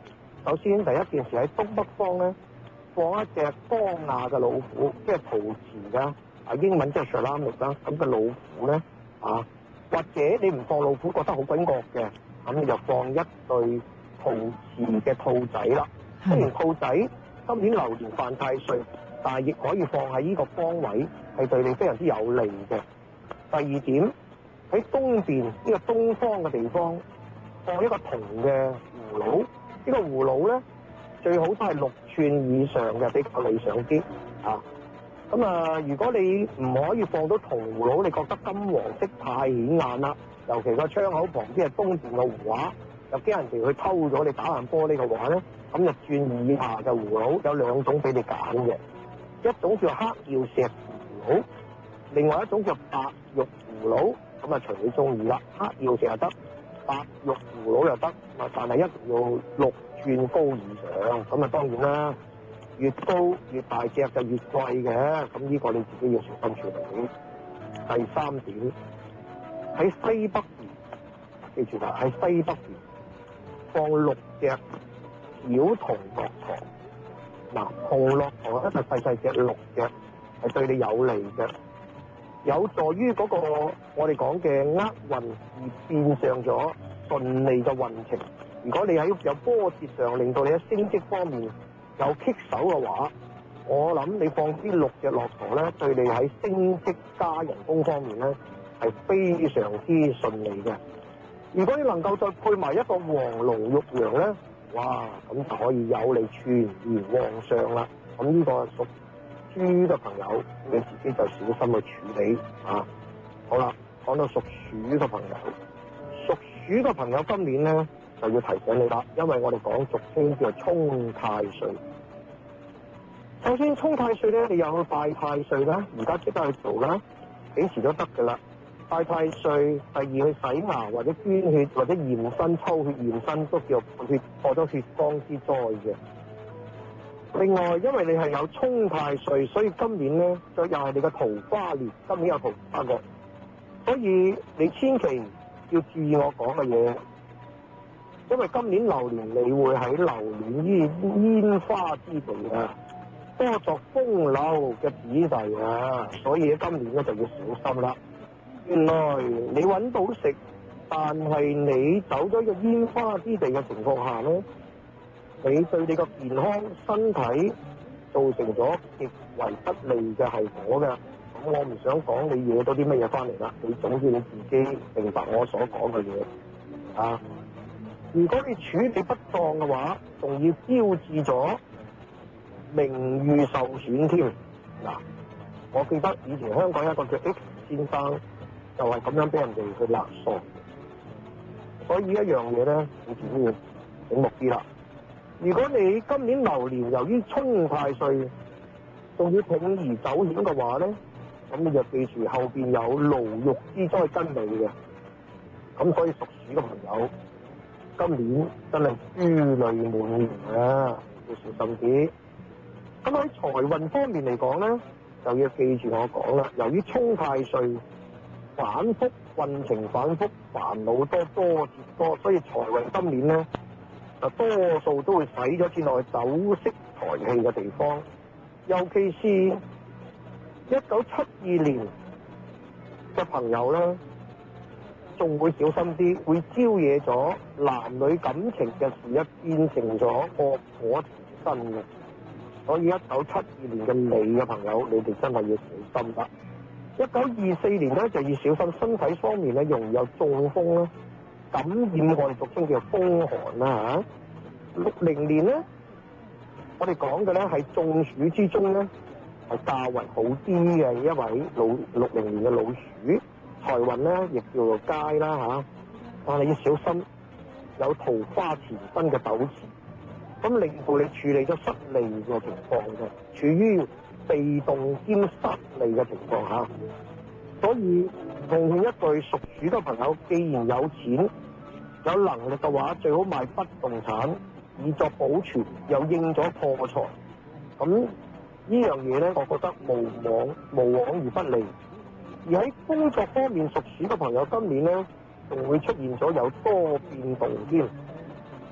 D: 首先第一件事喺東北方咧，放一隻光亞嘅老虎，即係陶瓷嘅，啊英文即係 ceramic 啦，咁嘅老虎咧啊，或者你唔放老虎覺得好鬼惡嘅，咁你就放一對陶瓷嘅兔仔啦。雖然兔仔今年流年犯太歲，但係亦可以放喺呢個方位，係對你非常之有利嘅。第二點喺東邊呢個東方嘅地方放一個銅嘅葫蘆，呢、這個葫蘆咧最好都係六寸以上嘅比較理想啲啊。咁啊，如果你唔可以放到銅葫蘆，你覺得金黃色太顯眼啦，尤其個窗口旁邊係東邊嘅畫，又驚人哋去偷咗你打爛玻璃嘅話咧，咁就轉以下嘅葫蘆有兩種俾你揀嘅，一種叫黑曜石葫蘆，另外一種叫白玉葫蘆，咁啊隨你中意啦，黑曜石又得，白玉葫蘆又得，啊但係一定要六寸高以上，咁啊當然啦，越高越大隻就越貴嘅，咁呢個你自己要小心處理。第三點喺西北邊，記住啦，喺西北邊放六隻小銅駱駝，嗱紅駱駝咧就細細隻六隻，係對你有利嘅。有助於嗰個我哋講嘅厄運而變相咗順利嘅運程。如果你喺有波折上令到你喺升職方面有棘手嘅話，我諗你放啲六隻駱駝咧，對你喺升職加人工方面咧係非常之順利嘅。如果你能夠再配埋一個黃龍玉羊咧，哇，咁就可以有利全面旺上啦。咁呢個屬豬嘅朋友，你自己就小心去處理啊！好啦，講到屬鼠嘅朋友，屬鼠嘅朋友今年咧就要提醒你啦，因為我哋講俗稱叫做沖太歲。首先沖太歲咧，你又去拜太歲啦，而家即刻去做啦，幾時都得噶啦。拜太歲，第二去洗牙或者捐血或者驗身抽血驗身都叫血破咗血光之災嘅。另外，因為你係有沖太歲，所以今年咧就又係你嘅桃花年，今年有桃花嘅，所以你千祈要注意我講嘅嘢，因為今年流年你會喺流年於煙花之地啊，多作風流嘅子弟啊，所以今年咧就要小心啦。原來你揾到食，但係你走咗個煙花之地嘅情況下咧，你對你個健康身體造成咗極為不利嘅後果嘅。咁我唔想講你惹到啲乜嘢翻嚟啦，你總之你自己明白我所講嘅嘢啊。如果你處理不當嘅話，仲要標誌咗名譽受損添。嗱，我記得以前香港有一個叫 X 先生，就係咁樣俾人哋去勒索。所以一樣嘢咧，你自己要醒目啲啦。如果你今年流年由於沖太歲，仲要鋌而走險嘅話咧，咁你就記住後邊有牢獄之災跟你嘅。咁所以屬鼠嘅朋友，今年真係珠淚滿面啊，要小心啲。咁喺財運方面嚟講咧，就要記住我講啦。由於沖太歲反覆運程反覆，煩惱多多折多，所以財運今年咧就多數都會使咗錢落去酒色財氣嘅地方，尤其是一九七二年嘅朋友咧，仲會小心啲，會招惹咗男女感情嘅事一變成咗惡果纏身嘅。所以一九七二年嘅你嘅朋友，你哋真係要小心啦。一九二四年咧就要小心身體方面咧，容易有中風啦、感染，我哋俗稱叫風寒啦嚇。六零年咧，我哋講嘅咧係中暑之中咧係較為好啲嘅一位老六零年嘅老鼠，財運咧亦叫做佳啦嚇，但係要小心有桃花纏身嘅糾纏，咁令到你處理咗失利嘅情況嘅，處於被動兼失利嘅情況下，所以奉勸一句屬鼠嘅朋友，既然有錢有能力嘅話，最好買不動產以作保存，又應咗破財。咁呢樣嘢咧，我覺得無往無往而不利。而喺工作方面，屬鼠嘅朋友今年咧仲會出現咗有多變動添。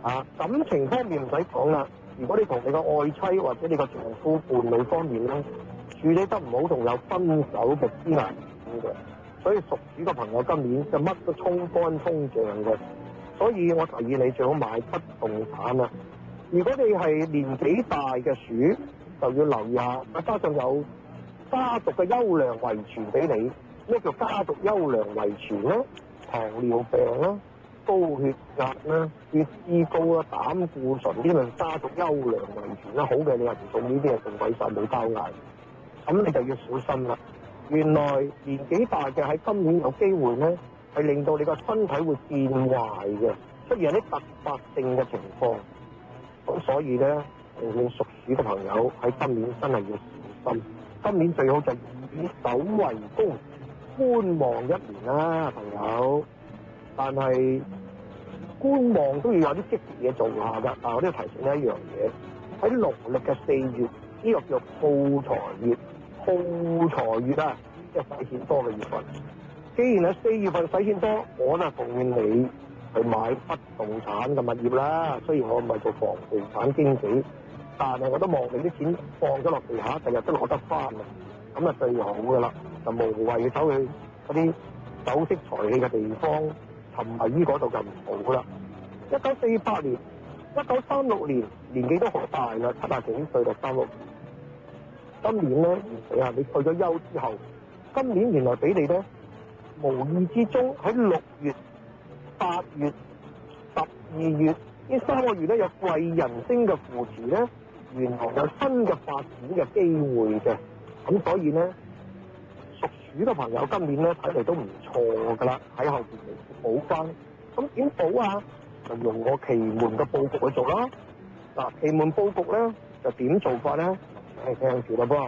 D: 啊，感情方面唔使講啦，如果你同你個愛妻或者你個丈夫伴侶方面咧處理得唔好，同有分手嘅之危嘅，所以屬鼠嘅朋友今年就乜都沖乾沖淨嘅，所以我提議你最好買不動產啦。如果你係年紀大嘅鼠，就要留意下，加上有家族嘅優良遺傳俾你。咩叫家族優良遺傳咧？糖尿病啦、高血壓啦、血脂高啦、膽固醇呢類家族優良遺傳啦，好嘅你又唔中呢啲係仲鬼晒冇交嗌，咁你就要小心啦。原來年紀大嘅喺今年有機會咧，係令到你個身體會變壞嘅，出現啲突發性嘅情況。咁所以咧，你屬鼠嘅朋友喺今年真係要小心。今年最好就以守為攻，觀望一年啦，朋友。但係觀望都要有啲積極嘢做下㗎。但係我都要提醒你一樣嘢，喺農曆嘅四月，呢個叫耗財月，耗財月啊，即係使錢多嘅月份。既然喺四月份使錢多，我就奉勸你去買不動產嘅物業啦。雖然我唔係做房地產經紀，但係我都望你啲錢放咗落地下，第日都攞得翻啊！咁啊最好㗎啦，就無謂走去嗰啲酒色財氣嘅地方，沉迷於嗰度就唔好啦。一九四八年、一九三六年年紀都好大啦，七十幾歲就三六。今年咧，你啊，你退咗休之後，今年原來俾你咧，無意之中喺六月、八月、十二月呢三個月咧，有貴人星嘅扶持咧，原來有新嘅發展嘅機會嘅。咁所以咧，屬鼠嘅朋友今年咧睇嚟都唔錯㗎啦，喺後邊嚟補翻。咁點補啊？就用個奇門嘅佈局去做啦。嗱，奇門佈局咧就點做法咧？誒，聽住啦噃。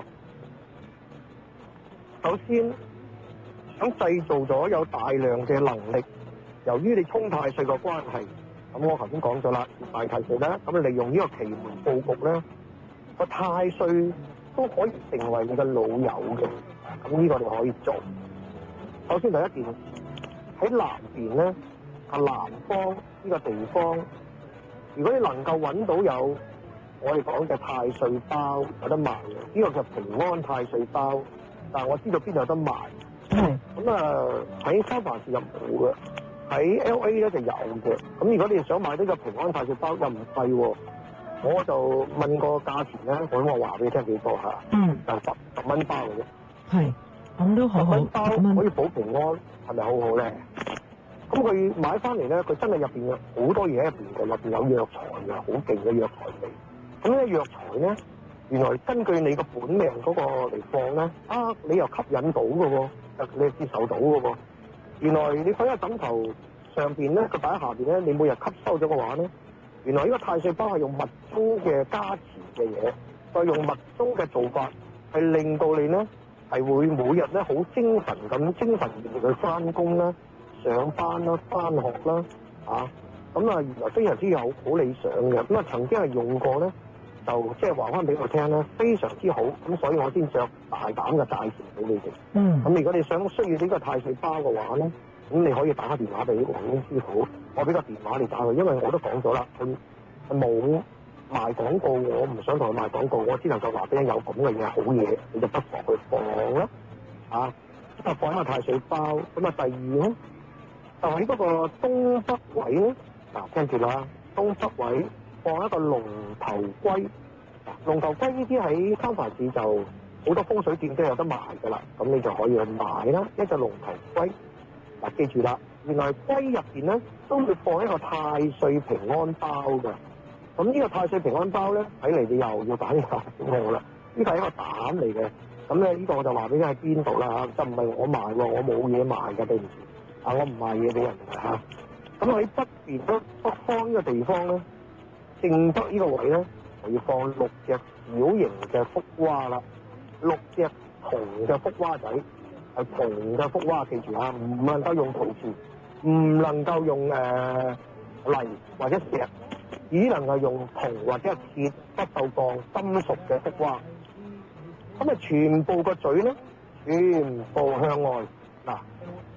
D: 首先，想製造咗有大量嘅能力，由於你沖太歲嘅關係，咁我頭先講咗啦，大太歲咧，咁利用呢個奇門佈局咧，個太歲都可以成為你嘅老友嘅。咁呢個你可以做。首先第一件喺南邊咧，啊南方呢個地方，如果你能夠揾到有我哋講嘅太歲包有得賣嘅，呢個叫平安太歲包，但係我知道邊度有得賣。
A: 係。
D: 咁啊喺三藩市就冇嘅，喺 L A 咧就有嘅。咁如果你想買呢個平安太歲包又唔貴喎，我就問個價錢咧，我我話俾你聽幾多嚇？
A: 嗯。
D: 就十十蚊包嘅啫。
A: 係。咁都好好。
D: 十蚊包可以保平安，係咪好好咧？咁佢買翻嚟咧，佢真係入邊有好多嘢喺入邊嘅，入邊有藥材嘅，好勁嘅藥材味。咁呢藥材咧，原來根據你個本命嗰個嚟放咧，啊，你又吸引到嘅喎，你又接受到嘅喎。原來你放喺枕頭上邊咧，佢擺喺下邊咧，你每日吸收咗嘅話咧，原來呢個太歲包係用密宗嘅加持嘅嘢，再用密宗嘅做法，係令到你咧係會每日咧好精神咁精神嚟去翻工啦、上班啦、翻學啦，啊，咁啊原來非常之有好理想嘅。咁啊曾經係用過咧。就即係話翻俾我聽咧，非常之好，咁所以我先着大膽嘅介紹俾你哋。嗯。咁如果你想需要呢個太歲包嘅話咧，咁你可以打個電話俾黃英師傅，我俾個電話你打佢，因為我都講咗啦，佢冇賣廣告，我唔想同佢賣廣告，我只能夠話俾你有咁嘅嘢好嘢，你就不妨去放啦。啊，咁啊放一個太歲包，咁啊第二咧，就喺嗰個東北位咧，嗱聽住啦，東北位。放一個龍頭龜，龍頭龜呢啲喺三藩市就好多風水店都有得賣㗎啦，咁你就可以去買啦。一隻龍頭龜，嗱記住啦，原來龜入邊咧都會放一個太歲平安包㗎。咁呢個太歲平安包咧，睇嚟你又要打電話俾我啦。呢個係一個蛋嚟嘅，咁咧呢個我就話俾你喺邊度啦嚇，就唔係我賣喎，我冇嘢賣㗎，對唔住，啊我唔賣嘢俾人㗎嚇。咁喺北邊北北方呢個地方咧。正北呢個位咧，就要放六隻小型嘅福娃啦，六隻銅嘅福娃仔，係銅嘅福娃，記住啊，唔能夠用陶瓷，唔能夠用誒、呃、泥或者石，只能夠用銅或者係鐵、不鏽鋼、金屬嘅福娃。咁啊，全部個嘴咧，全部向外嗱，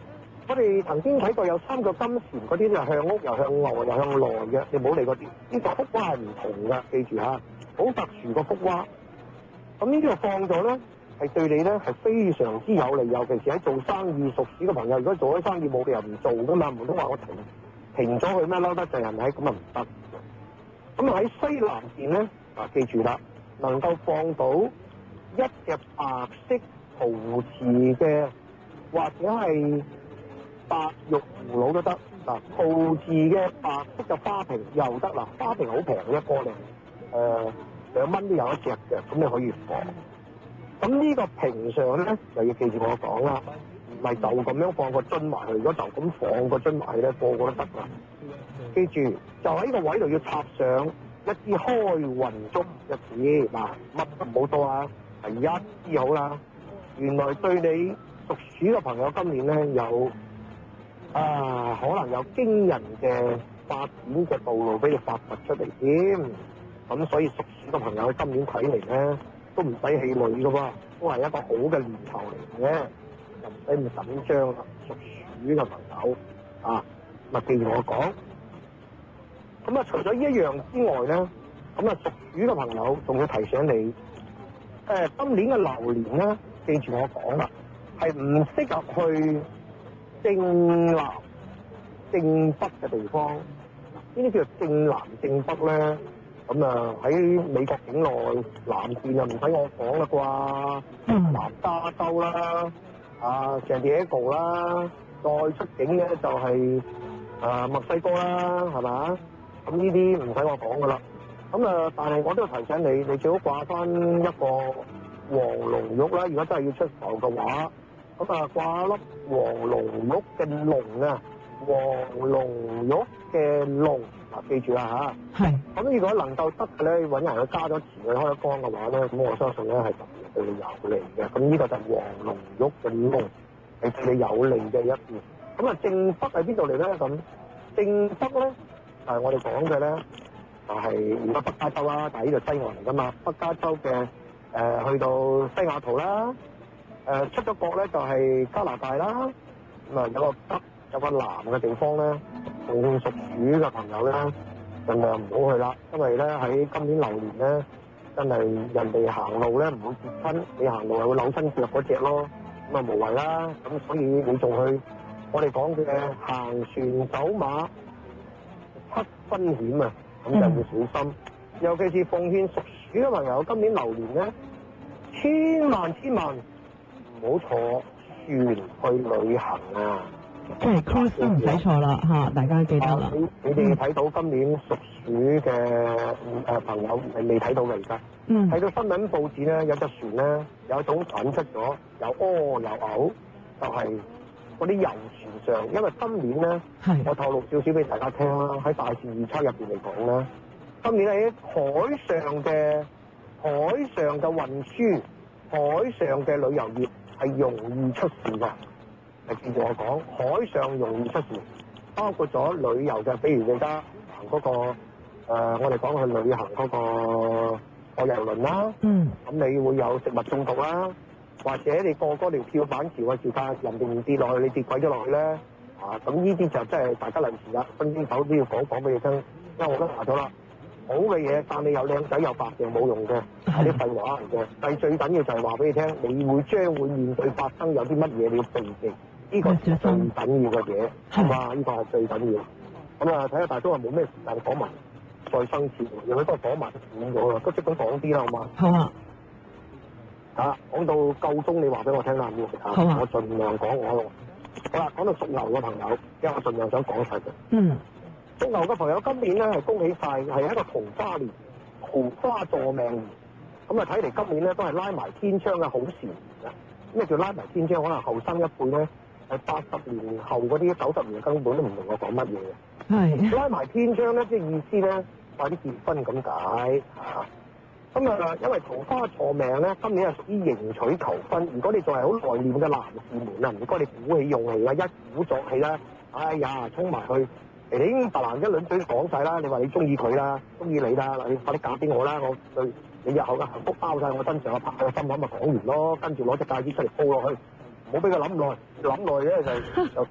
D: 我哋曾經睇過有三個金蟬，嗰啲就向屋又向外又向內嘅，你唔好理嗰啲。呢個福娃係唔同㗎，記住嚇，好特殊個福娃。咁呢啲就放咗咧，係對你咧係非常之有利，尤其是喺做生意屬鼠嘅朋友。如果做咗生意冇理由唔做㗎嘛，唔通話我停停咗佢咩嬲得滯人係咁啊唔得。咁喺西南邊咧，嗱記住啦，能夠放到一隻白色陶瓷嘅或者係白玉葫蘆都得。嗱，陶瓷嘅白色嘅花瓶又得啦，花瓶好平一個嚟，誒兩蚊都有一隻嘅，咁你可以放。咁呢個瓶上咧，就要記住我講啦，唔係就咁樣放個樽埋去，如果就咁放個樽埋去咧，個個都得啦。記住，就喺呢個位度要插上一支開運竹一支，嗱乜都唔好多啊，係一支好啦。原來對你屬鼠嘅朋友今年咧有啊，可能有驚人嘅發展嘅道路俾你發掘出嚟添。咁所以屬鼠嘅朋友喺今年睇嚟咧，都唔使氣餒嘅喎，都係一個好嘅年頭嚟嘅，就唔使咁緊張啦。屬鼠嘅朋友啊，咪記住我講。咁啊，除咗呢一樣之外咧，咁啊屬鼠嘅朋友仲要提醒你，誒、呃、今年嘅流年咧，記住我講啦，係唔適合去正南正北嘅地方。呢啲叫做正南正北咧。咁啊喺美國境內南邊啊唔使我講啦啩，
A: 嗯，
D: 南加州啦，啊聖地亞哥啦，再出境嘅就係、是、啊墨西哥啦，係嘛？咁呢啲唔使我講噶啦。咁啊，但係我都要提醒你，你最好掛翻一個黃龍玉啦。如果真係要出埠嘅話，咁啊掛粒黃龍玉嘅龍啊，黃龍玉嘅龍。嗱，記住啦嚇，係。咁如果能夠得嘅咧，揾人去加咗持佢開咗光嘅話咧，咁我相信咧係特別對你有利嘅。咁呢個就係黃龍玉嘅龍，係對你有利嘅一邊。咁啊，正北喺邊度嚟咧？咁正北咧，係我哋講嘅咧，就係而家北加州啦，但係呢度西岸嚟噶嘛。北加州嘅誒、呃、去到西雅圖啦，誒、呃、出咗國咧就係加拿大啦。咁啊有個北有個南嘅地方咧。屬屬鼠嘅朋友咧，盡量唔好去啦，因為咧喺今年流年咧，真係人哋行路咧唔會跌親，你行路係會扭親腳嗰隻咯，咁啊無謂啦。咁所以你仲去我哋講嘅行船走馬七分險啊，咁就要小心。尤其是奉勸屬鼠嘅朋友，今年流年咧，千萬千萬唔好坐船去旅行啊！
A: 即係 cruise 都唔使錯啦嚇，大家記得啦。
D: 你你哋睇到今年屬鼠嘅誒朋友係未睇到嘅而家，
A: 嗯，
D: 睇到新聞報紙咧，有隻船咧有一種菌出咗，有屙有嘔，就係嗰啲遊船上。因為今年咧，係我透露少少俾大家聽啦，喺大市預測入邊嚟講咧，今年喺海上嘅海上嘅運輸、海上嘅旅遊業係容易出事㗎。係記住我講，海上容易出事，包括咗旅遊嘅，比如你而家行嗰個、呃、我哋講去旅行嗰個個遊輪啦，嗯，咁你會有食物中毒啦，或者你過嗰條跳板橋啊，跳架人哋唔跌落去，你跌鬼咗落去咧，啊，咁呢啲就真係大家臨時啦，分邊手都要講講俾你聽，因為我都話咗啦，好嘅嘢但你有靚仔有白淨冇用嘅，係啲廢話嚟嘅，但係最緊要就係話俾你聽，你會將會面對發生有啲乜嘢你要避忌。呢個係最緊要嘅嘢，係嘛？呢個係最緊要。咁啊，睇下大叔話冇咩時間講埋再生節，如果嗰個講埋就斷咗啦，都即管講啲啦，好嘛？好啊。嚇，講到夠鐘，你話俾我聽啦，咁好啊。我盡量講我咯。好啦，講到屬牛嘅朋友，因為我盡量想講晒佢。嗯。屬牛嘅朋友今年咧係恭喜晒，係一個桃花年，桃花助命年。咁啊睇嚟今年咧都係拉埋天窗嘅好事嚟㗎。咩叫拉埋天窗？可能後生一輩咧。係八十年後嗰啲九十年根本都唔明我講乜嘢嘅。係拉埋天窗咧，即係意思咧，快啲結婚咁解嚇。咁啊，因為桃花助命咧，今年係屬於迎娶求婚。如果你仲係好內斂嘅男士們啊，唔該你鼓起勇氣啦，一鼓作氣啦，哎呀，衝埋去，你已經白蘭一輪嘴講晒啦。你話你中意佢啦，中意你啦，嗱你快啲嫁俾我啦，我對你日後嘅幸福包晒我身上，我拍個心口咪講完咯，跟住攞隻戒指出嚟鋪落去。唔好俾佢諗耐，諗耐咧就就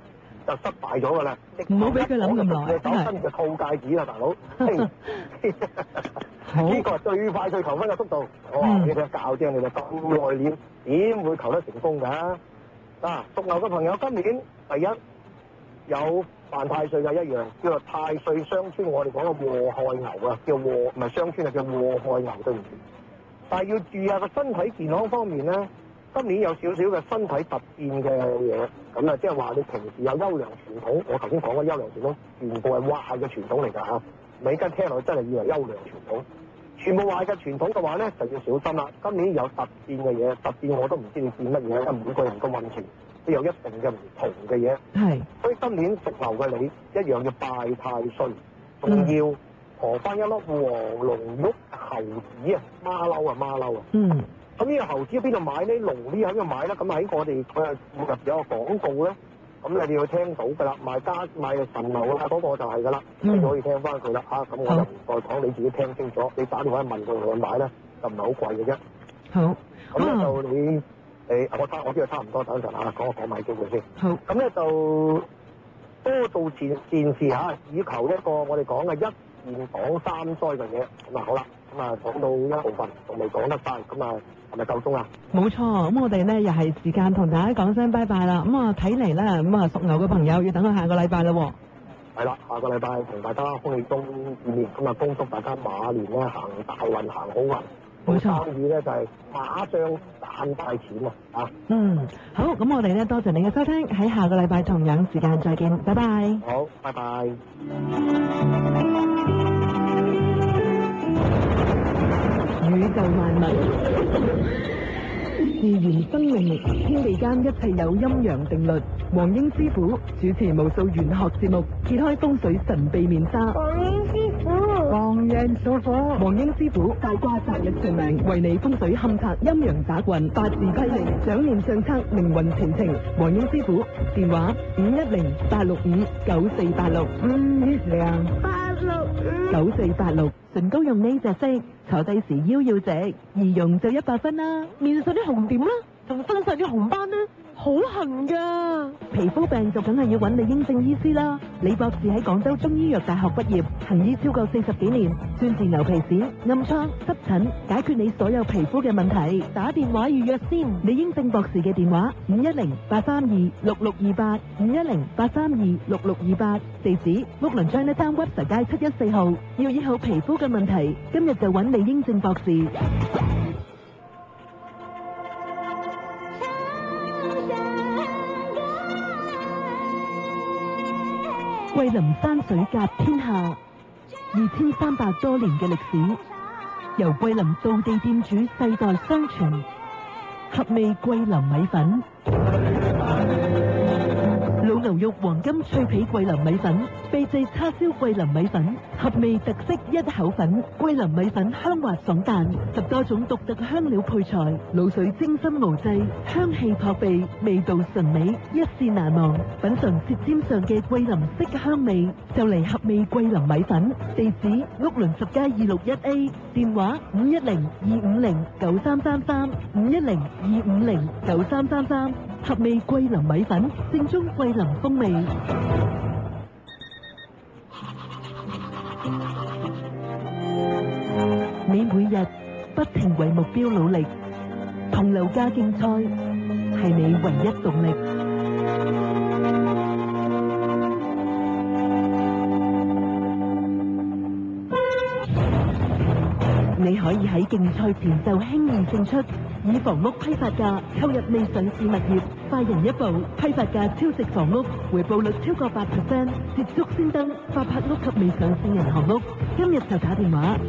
D: 就失敗咗㗎啦。
A: 唔好俾佢諗咁耐
D: 你手伸就套戒指啦，大佬。
A: 好，
D: 呢個係最快最求婚嘅速度。我話你哋教精，你哋咁內斂，點會求得成功㗎？嗱，屬牛嘅朋友今年第一有犯太歲嘅一樣，叫做太歲雙穿，我哋講嘅禍害牛啊，叫禍唔係雙穿啊，叫禍害牛，對唔住。但係要注意下個身體健康方面咧，今年有少少嘅身體突變嘅嘢，咁啊即係話你平時有優良傳統，我頭先講嘅優良傳統全部係壞嘅傳統嚟㗎嚇，你而家聽落去真係以為優良傳統，全部壞嘅傳統嘅話咧就要小心啦。今年有突變嘅嘢，突變我都唔知你變乜嘢，因為每個人嘅運程都有一定嘅唔同嘅嘢。
A: 係，
D: 所以今年屬牛嘅你一樣要拜太歲，仲要何翻一粒黃龍玉猴子啊，馬騮啊馬騮啊。
A: 嗯。
D: 咁呢個猴子喺邊度買呢？龍呢喺邊度買咧？咁喺我哋佢係每日有個廣告咧，咁你哋要聽到㗎啦。賣家賣神牛啊，嗰、那個就係㗎啦，你、嗯、可以聽翻佢啦。啊，咁我就唔再講，你自己聽清楚。你打電話問佢去買咧，就唔係好貴嘅啫。好。咁咧就你誒，我差我知道差唔多，等陣啊，講我講埋機會先。好。咁咧就多做善善事嚇，以求一個我哋講嘅一件擋三災嘅嘢。咁啊好啦，咁啊講到一部分，仲未講得晒，咁啊。係咪夠鐘啊？冇錯，咁我哋咧又係時間同大家講聲拜拜啦。咁啊睇嚟咧，咁啊屬牛嘅朋友要等佢下個禮拜啦。係啦，下個禮拜同大家空氣中見面，咁啊恭祝大家馬年咧行大運行好運。冇錯。生意咧就係馬上賺大錢啊！啊。嗯，好，咁我哋咧多謝你嘅收聽，喺下個禮拜同樣時間再見，拜拜。好，拜拜。宇宙萬物，自然生命力，天地間一切有陰陽定律。黃英師傅主持無數玄學節目，揭開風水神秘面紗。黃英師傅，黃人所火，黃英師傅大卦擇日算命，為你風水勘察陰陽打棍，八字批命，掌念相測，命運前程。黃英師傅電話五一零八六五九四八六五一零八六五九四八六。唇膏用呢隻色，坐低時腰要直，易用就一百分啦。面上啲紅點啦，同身上啲紅斑啦，好痕噶。皮膚病就梗係要揾李英正醫師啦。李博士喺廣州中醫藥大學畢業，行醫超過四十幾年，專治牛皮癬、暗瘡、濕疹，解決你所有皮膚嘅問題。打電話預約先，李英正博士嘅電話五一零八三二六六二八五一零八三二六六二八，地址屋倫昌一三屈實街七一四號。要醫好皮膚嘅問題，今日就揾李英正博士。桂林山水甲天下，二千三百多年嘅歷史，由桂林道地店主世代相傳，合味桂林米粉。老牛肉黃金脆皮桂林米粉，秘製叉燒桂林米粉，合味特色一口粉。桂林米粉香滑爽彈，十多種獨特香料配菜，滷水精心熬製，香氣撲鼻，味道純美，一試難忘。品嘗舌尖上嘅桂林色香味，就嚟合味桂林米粉。地址屋倫十街二六一 A， 電話五一零二五零九三三三五一零二五零九三三三。合味桂林米粉，正宗桂林風味。你每日不停為目標努力，同樓價競賽係你唯一動力。你可以喺競賽前就輕易勝出，以房屋批發價購入未上市物業，快人一步，批發價超值房屋，回報率超過八 percent， 捷足先登發拍屋及未上市銀行屋。今日就打電話。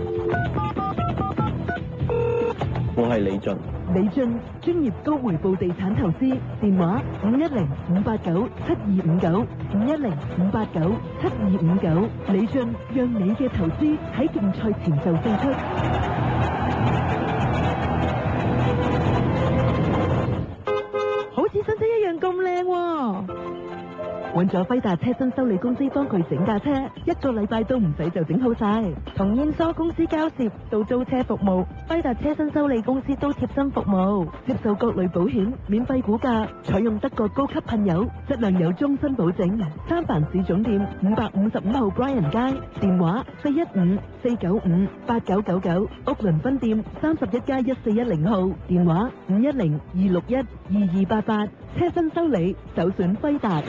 E: 我係李俊。
A: 李俊，專業高回報地產投資，電話五一零五八九七二五九五一零五八九七二五九。李俊，讓你嘅投資喺競賽前就勝出。好似新車一樣咁靚喎！ 揾咗輝達車身修理公司幫佢整架車，一個禮拜都唔使就整好晒。從燕梳公司交涉到租車服務，輝達車身修理公司都貼心服務，接受各類保險，免費估價，採用德國高級噴油，質量有終身保證。三藩市總店五百五十五號 Bryan 街，電話四一五四九五八九九九，屋倫分店三十一街一四一零號，電話五一零二六一二二八八，車身修理首選輝達。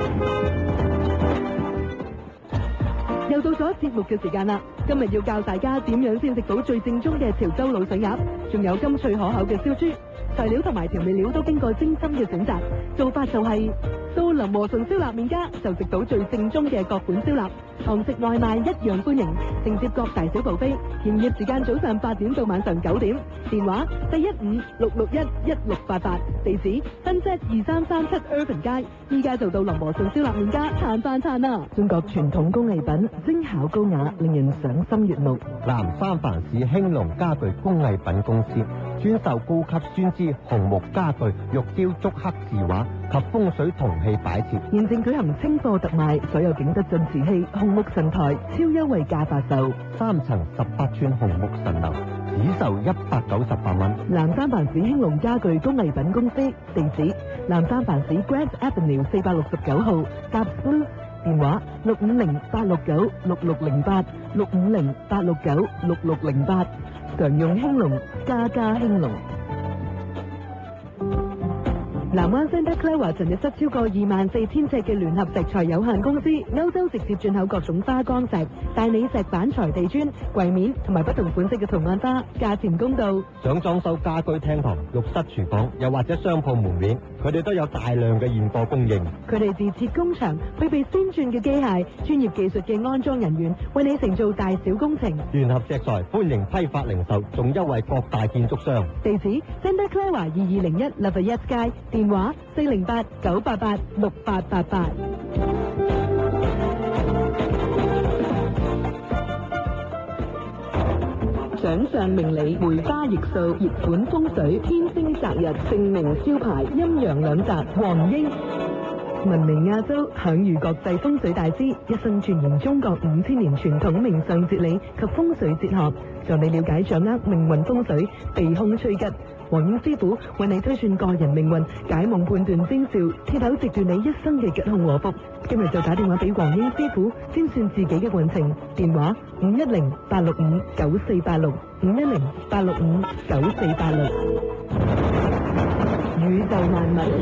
A: 又到咗節目嘅時間啦！今日要教大家點樣先食到最正宗嘅潮州滷水鴨，仲有甘脆可口嘅燒豬。材料同埋調味料都經過精心嘅選擇，做法就係、是、到林和順燒臘麵家就食到最正宗嘅各款燒臘，堂食外賣一樣歡迎，承接各大小部飛。營業時間早上八點到晚上九點，電話四一五六六一一六八八，地址新街二三三七 Irvin 街。依家就到林和順燒臘麵家嘆飯餐啦！中國傳統工藝品，精巧高雅，令人賞心悅目。
C: 南三藩市興隆家具工藝品公司專售高級酸枝紅木家具、玉雕竹刻字畫及風水銅器擺設。
A: 現正舉行清貨特賣，所有景德鎮瓷器、紅木神台超優惠價發售，
C: 三層十八寸紅木神樓只售一百九十八蚊。
A: 南三藩市興隆家具工藝品公司，地址南三藩市 Grant Avenue 四百六十九號，甲 Blue， 電話六五零八六九六六零八六五零八六九六六零八，常用興隆，家家興隆。南灣 Santa Clara 陳日室超過二萬四千尺嘅聯合石材有限公司，歐洲直接進口各種花崗石、大理石板材地磚、櫃面同埋不同款式嘅圖案花，價錢公道。
C: 想裝修家居廳堂、浴室、廚房，又或者商鋪門面，佢哋都有大量嘅現貨供應。
A: 佢哋自設工場，配備先進嘅機械、專業技術嘅安裝人員，為你承做大小工程。
C: 聯合石材歡迎批發零售，仲優惠各大建築商。
A: 地址 Santa Clara 二二零一 Lafayette 街。電話四零八九八八六八八八。掌上明理，梅花易數，熱款風水，天星擇日，姓名招牌，陰陽兩澤，黃英。聞名亞洲，享譽國際風水大師，一生鑽研中國五千年傳統命相哲理及風水哲學，助你了解掌握命運風水，避凶趨吉。黃英師傅為你推算個人命運，解夢判斷徵兆，鐵口直斷你一生嘅吉凶禍福。今日就打電話俾黃英師傅，先算自己嘅運程。電話五一零八六五九四八六五一零八六五九四八六。宇宙萬物，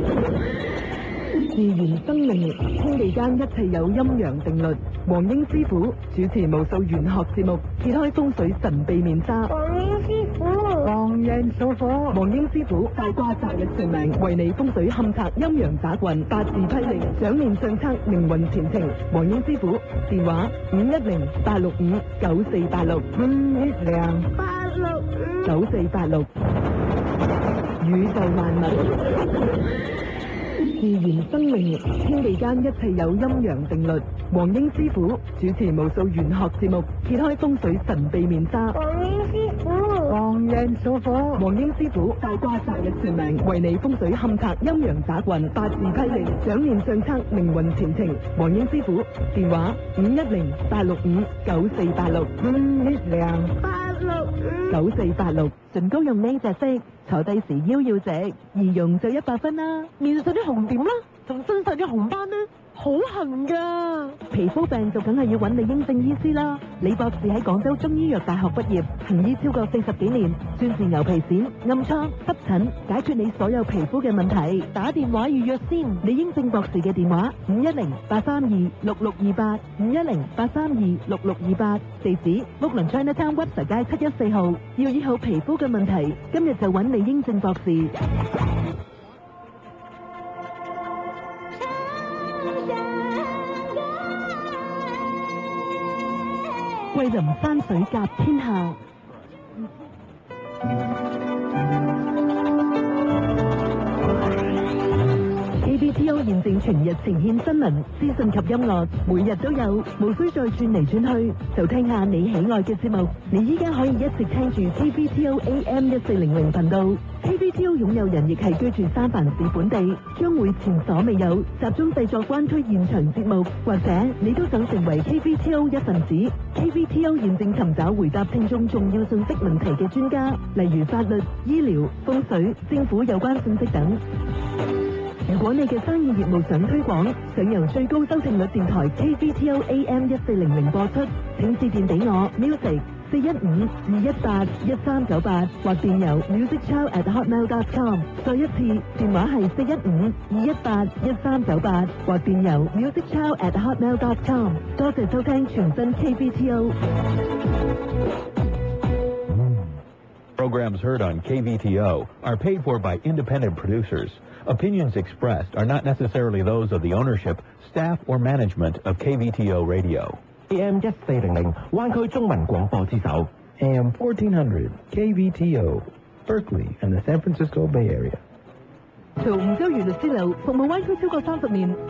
A: 自然生命，天地間一切有陰陽定律。黃英師傅主持無數玄學節目，揭開風水神秘面紗。
B: 黃英師傅，
A: 黃人屬火。黃英師傅大卦擇日算命，為你風水勘測陰陽打運，八字批命，掌面相測命運前程。黃英師傅電話五一零八六五九四八六五一零
B: 八六五
A: 九四八六。宇宙萬物，自然生命，天地間一切有陰陽定律。黃英師傅主持無數玄學節目，揭開風水神秘面紗。
B: 黃英師傅，
A: 黃人屬火。黃英師傅大卦擇日算命，為你風水勘測陰陽打運，八字批命，掌面相測命運前程。黃英師傅電話五一零八六五九四八六五一零
B: 八六五
A: 九四八六。唇膏用呢隻色，坐低時腰要直，易用就一百分啦。面上啲紅點啦，同身上啲紅斑呢，好痕噶。皮膚病就梗係要揾李英正醫師啦。李博士喺廣州中醫藥大學畢業，行醫超過四十幾年，專治牛皮癬、暗瘡、濕疹，解決你所有皮膚嘅問題。打電話預約先。李英正博士嘅電話五一零八三二六六二八五一零八三二六六二八，地址屋倫 Chinatown 屈臣街七一四號。要醫好皮膚嘅問題，今日就揾李英正博士。桂林山水甲天下。A B T O 現正全日呈現新聞、資訊及音樂，每日都有，無需再轉嚟轉去，就聽下你喜愛嘅節目。你依家可以一直聽住 K B T O A M 一四零零頻道。K B T O 擁有人亦係居住三藩市本地，將會前所未有集中製作灣區現場節目，或者你都想成為 K B T O 一份子。K B T O 現正尋找回答聽眾重要信息問題嘅專家，例如法律、醫療、風水、政府有關信息等。如果你嘅生意業務想推廣，想由最高收聽率電台 K B T O A M 一四零零播出，請致電俾我 music 四一五二一八一三九八或電郵 musicchow at hotmail dot com。再一次，電話係四一五二一八一三九八或電郵 musicchow at hotmail dot com。多謝收聽全新 K B T O。
F: Programs heard on K V T O are paid for by independent producers. Opinions expressed are not necessarily those of the ownership, staff, or management of K V T O Radio.
C: A M 一四零零灣區中文廣播之首
E: A M fourteen hundred K V T O, Berkeley and the San Francisco Bay Area.
A: 曹吳洲余律師樓服務灣區超過三十年，